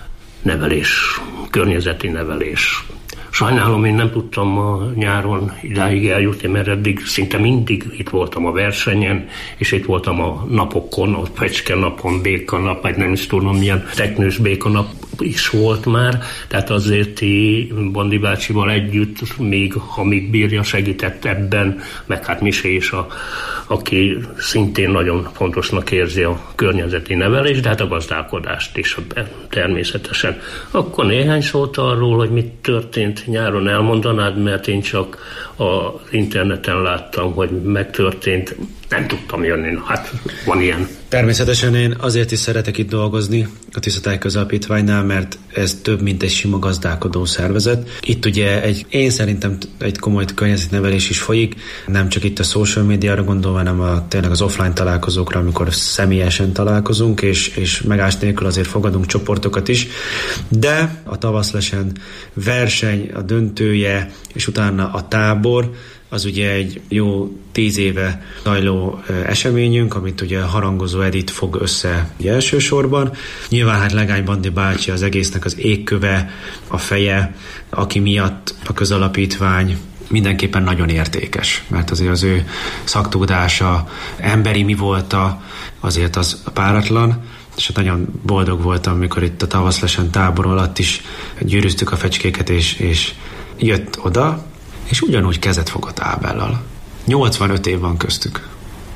nevelés, környezeti nevelés. Sajnálom, én nem tudtam ma nyáron idáig eljutni, mert eddig szinte mindig itt voltam a versenyen, és itt voltam a napokon, a Fecske napon, Béka nap, vagy nem is tudom milyen teknős Béka nap is volt már, tehát azért ti Bandi bácsival együtt, még amíg bírja, segített ebben, meg hát Misé is, a, aki szintén nagyon fontosnak érzi a környezeti nevelést, de hát a gazdálkodást is természetesen. Akkor néhány szót arról, hogy mit történt nyáron, elmondanád, mert én csak az interneten láttam, hogy megtörtént, nem tudtam jönni, na, hát van ilyen. Természetesen én azért is szeretek itt dolgozni a Tiszatáj Közalapítványnál, mert ez több, mint egy sima gazdálkodó szervezet. Itt ugye egy, én szerintem egy komoly környezetnevelés is folyik, nem csak itt a social médiára gondolva, hanem a, tényleg az offline találkozókra, amikor személyesen találkozunk, és, és megállás nélkül azért fogadunk csoportokat is, de a tavaszlesen verseny, a döntője, és utána a tábor, az ugye egy jó tíz éve zajló eseményünk, amit ugye Harangozó Edit fog össze elsősorban. Nyilván hát Legány Bandi bácsi az egésznek az égköve, a feje, aki miatt a közalapítvány mindenképpen nagyon értékes, mert azért az ő szaktudása, emberi mi volta, azért az páratlan, és hát nagyon boldog voltam, amikor itt a tavaszlesen tábor alatt is gyűrűztük a fecskéket, és, és jött oda, és ugyanúgy kezet fogott Ábellal. nyolcvanöt év van köztük.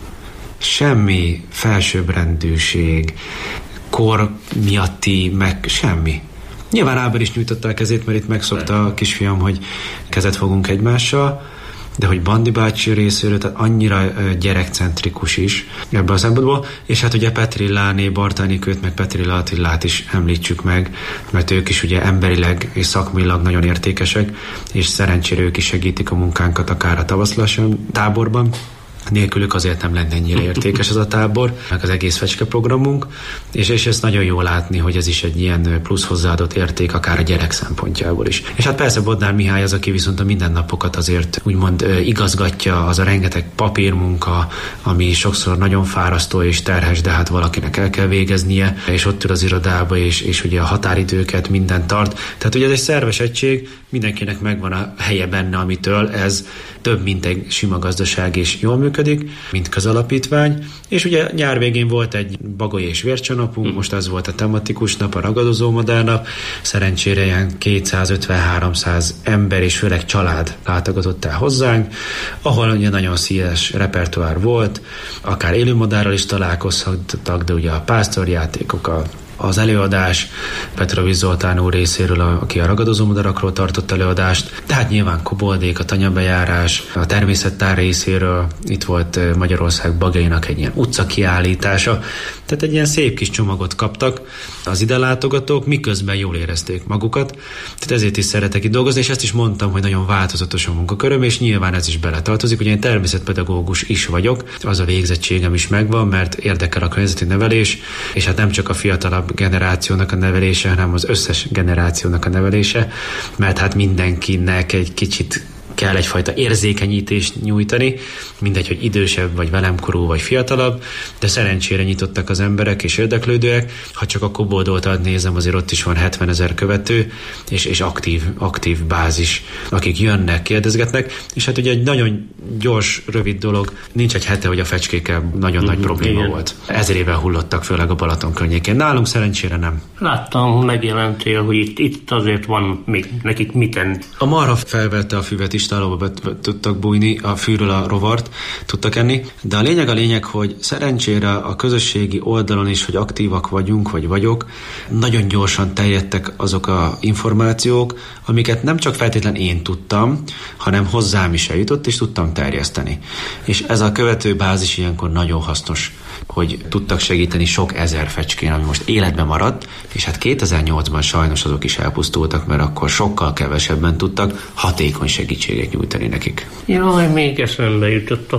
Semmi felsőbbrendűség, kor miatti, meg semmi. Nyilván Ábel is nyújtotta a kezét, mert itt megszokta a kisfiam, hogy kezet fogunk egymással, de hogy Bandi bácsi részéről, tehát annyira gyerekcentrikus is ebből a szempontból, és hát ugye Petrilláné, Bartánikőt, meg Petrilla Attillát is említsük meg, mert ők is ugye emberileg és szakmailag nagyon értékesek, és szerencsére ők is segítik a munkánkat akár a tavaszlason táborban. Nélkülük azért nem lenne ennyire értékes ez a tábor, meg az egész fecske programunk, és, és ezt nagyon jó látni, hogy ez is egy ilyen plusz hozzáadott érték, akár a gyerek szempontjából is. És hát persze Bodnár Mihály az, aki viszont a mindennapokat azért úgymond igazgatja, az a rengeteg papírmunka, ami sokszor nagyon fárasztó és terhes, de hát valakinek el kell végeznie, és ott ül az irodába, és, és ugye a határidőket minden tart. Tehát ugye ez egy szerves egység, mindenkinek megvan a helye benne, amitől ez több, mint egy sima gazdaság is jól működik, mint közalapítvány, és ugye nyár végén volt egy bagoly és vércsanapunk, most az volt a tematikus nap, a ragadozó madárnap, szerencsére ilyen kétszázötven-háromszáz ember és főleg család látogatott el hozzánk, ahol ugye nagyon széles repertoár volt, akár élőmadárral is találkozhattak, de ugye a pásztorjátékok, a az előadás Petrovics Zoltán úr részéről, aki a ragadozó madarakról tartott előadást, tehát nyilván koboldék, a tanyabejárás, a természettár részéről, itt volt Magyarország bagjainak egy ilyen utcakiállítása, tehát egy ilyen szép kis csomagot kaptak az ide látogatók, miközben jól érezték magukat, tehát ezért is szeretek itt dolgozni, és ezt is mondtam, hogy nagyon változatos a munkaköröm, és nyilván ez is beletartozik, ugye én természetpedagógus is vagyok, az a végzettségem is megvan, mert érdekel a környezeti nevelés, és hát nem csak a fiatalabb generációnak a nevelése, hanem az összes generációnak a nevelése, mert hát mindenkinek egy kicsit kell egyfajta érzékenyítést nyújtani, mindegy, hogy idősebb, vagy velemkorú, vagy fiatalabb, de szerencsére nyitottak az emberek és érdeklődőek. Ha csak a koboldoltat nézem, azért ott is van hetvenezer követő, és, és aktív, aktív bázis, akik jönnek, kérdezgetnek, és hát ugye egy nagyon gyors, rövid dolog, nincs egy hete, hogy a fecskékkel nagyon mm-hmm, nagy probléma igen. volt. Ezer éve hullottak, főleg a Balaton környékén. Nálunk szerencsére nem. Láttam, megjelentél, hogy itt, itt azért van még nekik miten. A marha felvette a füvet is, tálóba tudtak bújni, a fűről a rovart tudtak enni, de a lényeg a lényeg, hogy szerencsére a közösségi oldalon is, hogy aktívak vagyunk, vagy vagyok, nagyon gyorsan terjedtek azok a információk, amiket nem csak feltétlen én tudtam, hanem hozzám is eljutott, és tudtam terjeszteni. És ez a követő bázis ilyenkor nagyon hasznos, hogy tudtak segíteni sok ezer fecskén, ami most életben maradt, és hát kétezer-nyolcban sajnos azok is elpusztultak, mert akkor sokkal kevesebben tudtak hatékony segítséget nyújtani nekik. Jaj, még eszembe jutott a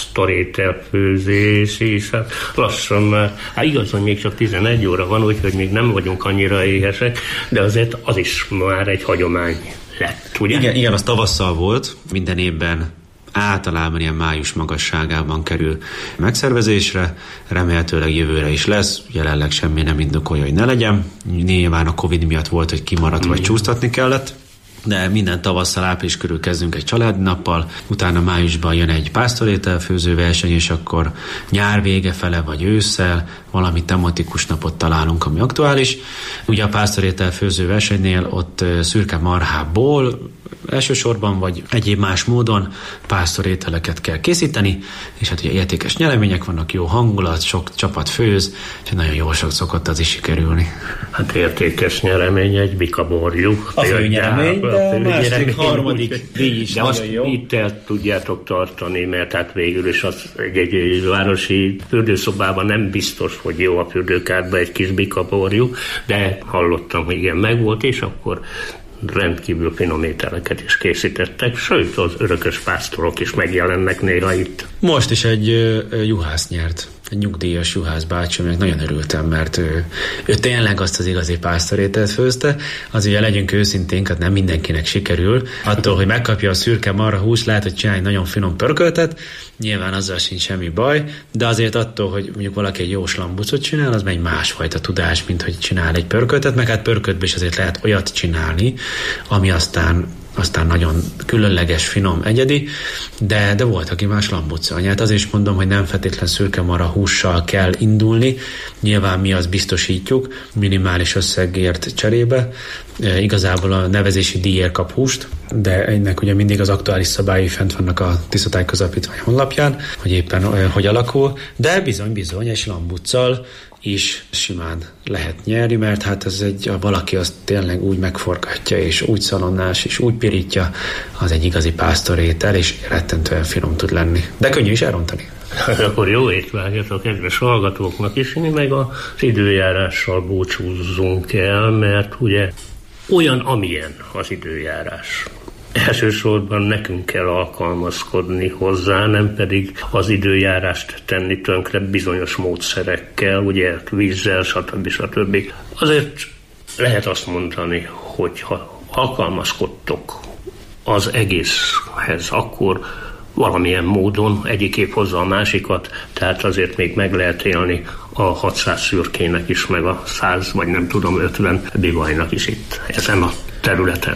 pásztorételfőzés, és hát lassan már, hát igaz, hogy még csak tizenegy óra van, úgyhogy még nem vagyunk annyira éhesek, de azért az is már egy hagyomány lett, ugye? Igen, igen, az tavasszal volt, minden évben általában ilyen május magasságában kerül megszervezésre, remélhetőleg jövőre is lesz, jelenleg semmi nem indokolja, hogy ne legyen. Nyilván a Covid miatt volt, hogy kimaradt, mm. vagy csúsztatni kellett, de minden tavasszal április körül kezdünk egy családi nappal, utána májusban jön egy pásztorételfőző verseny, és akkor nyár vége fele vagy ősszel valami tematikus napot találunk, ami aktuális. Ugye a pásztorételfőző versenynél ott szürke marhából elsősorban vagy egyéb más módon pásztorételeket kell készíteni, és hát ugye értékes nyeremények vannak, jó hangulat, sok csapat főz, és nagyon jól sok szokott az is sikerülni. Hát értékes nyeremény egy bikaborjú. A főnyeremény, de a második, harmadik díj is de azt jó. Itt el tudjátok tartani, mert hát végül is az egy, egy, egy városi fürdőszobában nem biztos, hogy jó a fürdőkádban egy kis bikaborjú, de hallottam, hogy ilyen megvolt, és akkor rendkívül finom ételeket is készítettek, sőt az örökös pásztorok is megjelennek néha itt. Most is egy uh, juhász nyert, egy nyugdíjas juhász bácsi, aminek nagyon örültem, mert ő, ő tényleg azt az igazi pásztorételt főzte. Az ugye legyünk őszinténk, hát nem mindenkinek sikerül. Attól, hogy megkapja a szürke marha húst, lehet, hogy csinálj nagyon finom pörköltet, nyilván azzal sincs semmi baj, de azért attól, hogy mondjuk valaki egy jó slambucot csinál, az meg egy másfajta tudás, mint hogy csinál egy pörköltet, meg hát pörköltben is azért lehet olyat csinálni, ami aztán aztán nagyon különleges, finom, egyedi, de, de volt, aki más lambuca anyát. Azért is mondom, hogy nem feltétlen szürkemara hússal kell indulni, nyilván mi azt biztosítjuk, minimális összegért cserébe, e, igazából a nevezési díjért kap húst, de ennek ugye mindig az aktuális szabályai fent vannak a Tiszatály Közalapítvány honlapján, hogy éppen e, hogy alakul, de bizony-bizony egy lambuccal is simán lehet nyerni, mert hát ez egy, a valaki azt tényleg úgy megforgatja, és úgy szalonnás, és úgy pirítja, az egy igazi pásztorétel, és rettentően finom tud lenni. De könnyű is elrontani. Akkor jó étvágyat a kedves hallgatóknak is, mi meg az időjárással búcsúzzunk el, mert ugye olyan, amilyen az időjárás. Elsősorban nekünk kell alkalmazkodni hozzá, nem pedig az időjárást tenni tönkre bizonyos módszerekkel, ugye vízzel, stb. stb. Azért lehet azt mondani, hogy ha alkalmazkodtok az egészhez, akkor valamilyen módon egyik év hozza a másikat, tehát azért még meg lehet élni a hatszáz szürkének is, meg a száz, vagy nem tudom, ötven bivajnak is itt, ezen a területen.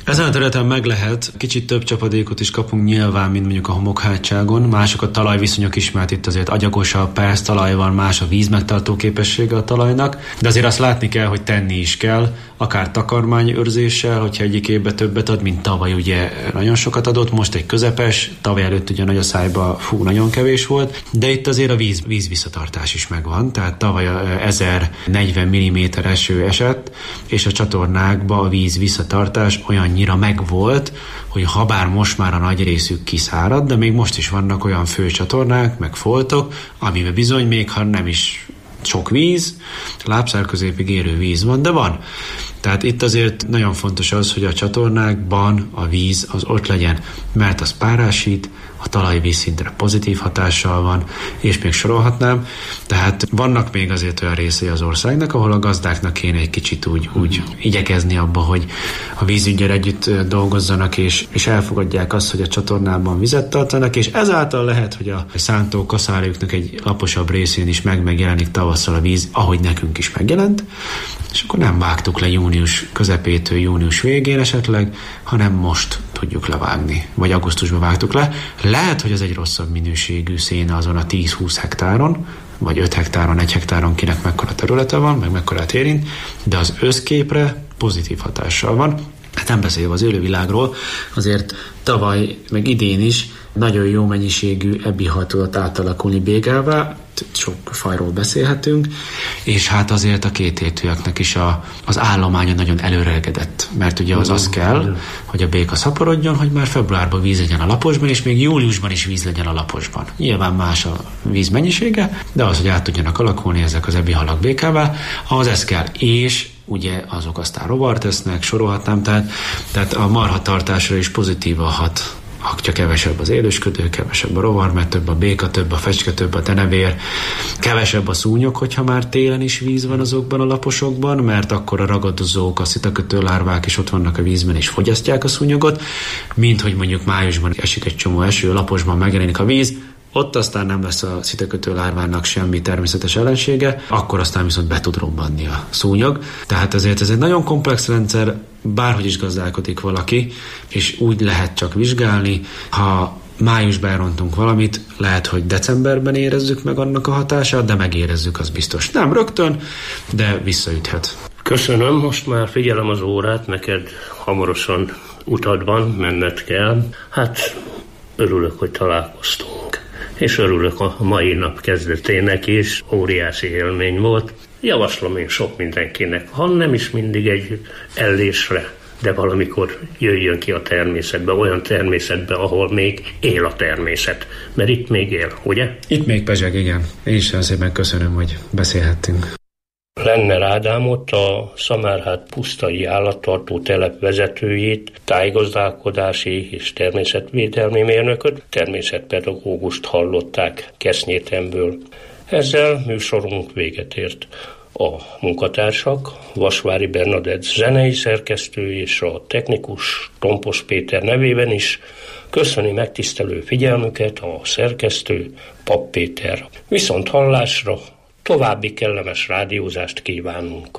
Ezen a területen meg lehet, kicsit több csapadékot is kapunk nyilván, mint mondjuk a homokhátságon. Mások a talajviszonyok is, mert itt azért agyagosabb, perc talaj van, más a vízmegtartó képessége a talajnak, de azért azt látni kell, hogy tenni is kell, akár takarmányőrzéssel, hogyha egyik évben többet ad, mint tavaly ugye nagyon sokat adott, most egy közepes, tavaly előtt ugye nagy a szájba, fú, nagyon kevés volt, de itt azért a víz, vízvisszatartás is megvan, tehát tavaly ezernegyven milliméter eső esett, és a csatornákba a víz visszatartás olyannyira megvolt, hogy habár most már a nagy részük kiszárad, de még most is vannak olyan főcsatornák, meg foltok, amiben bizony még ha nem is sok víz, lábszár középig érő víz van, de van. Tehát itt azért nagyon fontos az, hogy a csatornákban a víz az ott legyen, mert az párásít, a talajvízszintre pozitív hatással van, és még sorolhatnám. Tehát vannak még azért olyan részei az országnak, ahol a gazdáknak kéne egy kicsit úgy, úgy igyekezni abba, hogy a vízüggyel együtt dolgozzanak, és, és elfogadják azt, hogy a csatornában vizet tartanak, és ezáltal lehet, hogy a szántó kaszárjuknak egy laposabb részén is meg megjelenik tavasszal a víz, ahogy nekünk is megjelent, és akkor nem vágtuk le június közepétől június végén esetleg, hanem most tudjuk levágni, vagy augusztusban vágtuk le. Lehet, hogy ez egy rosszabb minőségű széna azon a tíz-húsz hektáron, vagy öt hektáron, egy hektáron, kinek mekkora területe van, meg mekkorát érint, de az összképre pozitív hatással van. Hát nem beszélve az élővilágról, azért tavaly, meg idén is nagyon jó mennyiségű ebbihal tudott átalakulni bégává, sok fajról beszélhetünk, és hát azért a kétértőeknek is a, az állománya nagyon előregedett, mert ugye az az kell, hogy a béka szaporodjon, hogy már februárban víz legyen a laposban, és még júliusban is víz legyen a laposban. Nyilván más a víz mennyisége, de az, hogy át tudjanak alakulni ezek az ebbihalak békává, ahhoz ez kell, és ugye azok aztán rovart esznek, sorolhatnám, tehát, tehát a marhatartásra is pozitívan hat. Ha kevesebb az élősködő, kevesebb a rovar, mert több a béka, több a fecske, több a denevér, kevesebb a szúnyog, hogyha már télen is víz van azokban a laposokban, mert akkor a ragadozók, a szitakötő lárvák is ott vannak a vízben, és fogyasztják a szúnyogot, mint hogy mondjuk májusban esik egy csomó eső, a laposban megjelenik a víz, ott aztán nem lesz a szitakötő lárvának semmi természetes ellensége, akkor aztán viszont be tud robbanni a szúnyog. Tehát ezért ez egy nagyon komplex rendszer, bárhogy is gazdálkodik valaki, és úgy lehet csak vizsgálni, ha májusban elrontunk valamit, lehet, hogy decemberben érezzük meg annak a hatását, de megérezzük, az biztos. Nem rögtön, de visszaüthet. Köszönöm, most már figyelem az órát, neked hamarosan utad van, menned kell. Hát örülök, hogy találkoztunk. És örülök a mai nap kezdetének is, óriási élmény volt. Javaslom én sok mindenkinek, ha nem is mindig egy ellésre, de valamikor jöjjön ki a természetbe, olyan természetbe, ahol még él a természet. Mert itt még él, ugye? Itt még pezseg, igen. Én is szépen köszönöm, hogy beszélhettünk. Lenner Ádámot, a Szamárhát pusztai állattartó telep vezetőjét, tájgazdálkodási és természetvédelmi mérnököt, természetpedagógust hallották Kesznyétemből. Ezzel műsorunk véget ért. A munkatársak, Vasvári Bernadett zenei szerkesztő és a technikus Tompos Péter nevében is köszöni megtisztelő figyelmüket a szerkesztő Papp Péter. Viszont hallásra, további kellemes rádiózást kívánunk.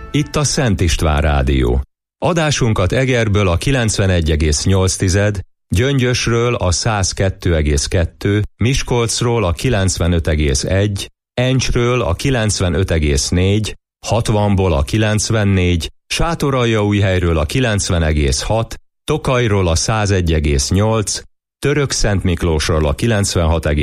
itt a Szent István Rádió. Adásunkat Egerből a kilencvenegy egész nyolc, Gyöngyösről a száz kettő egész kettő, Miskolcról a kilencvenöt egész egy, Encsről a kilencvenöt egész négy, hatvanból a kilencvennégy, Sátoraljaújhelyről a kilencven egész hat, Tokajról a száz egy egész nyolc, Törökszentmiklósról a kilencvenhat egész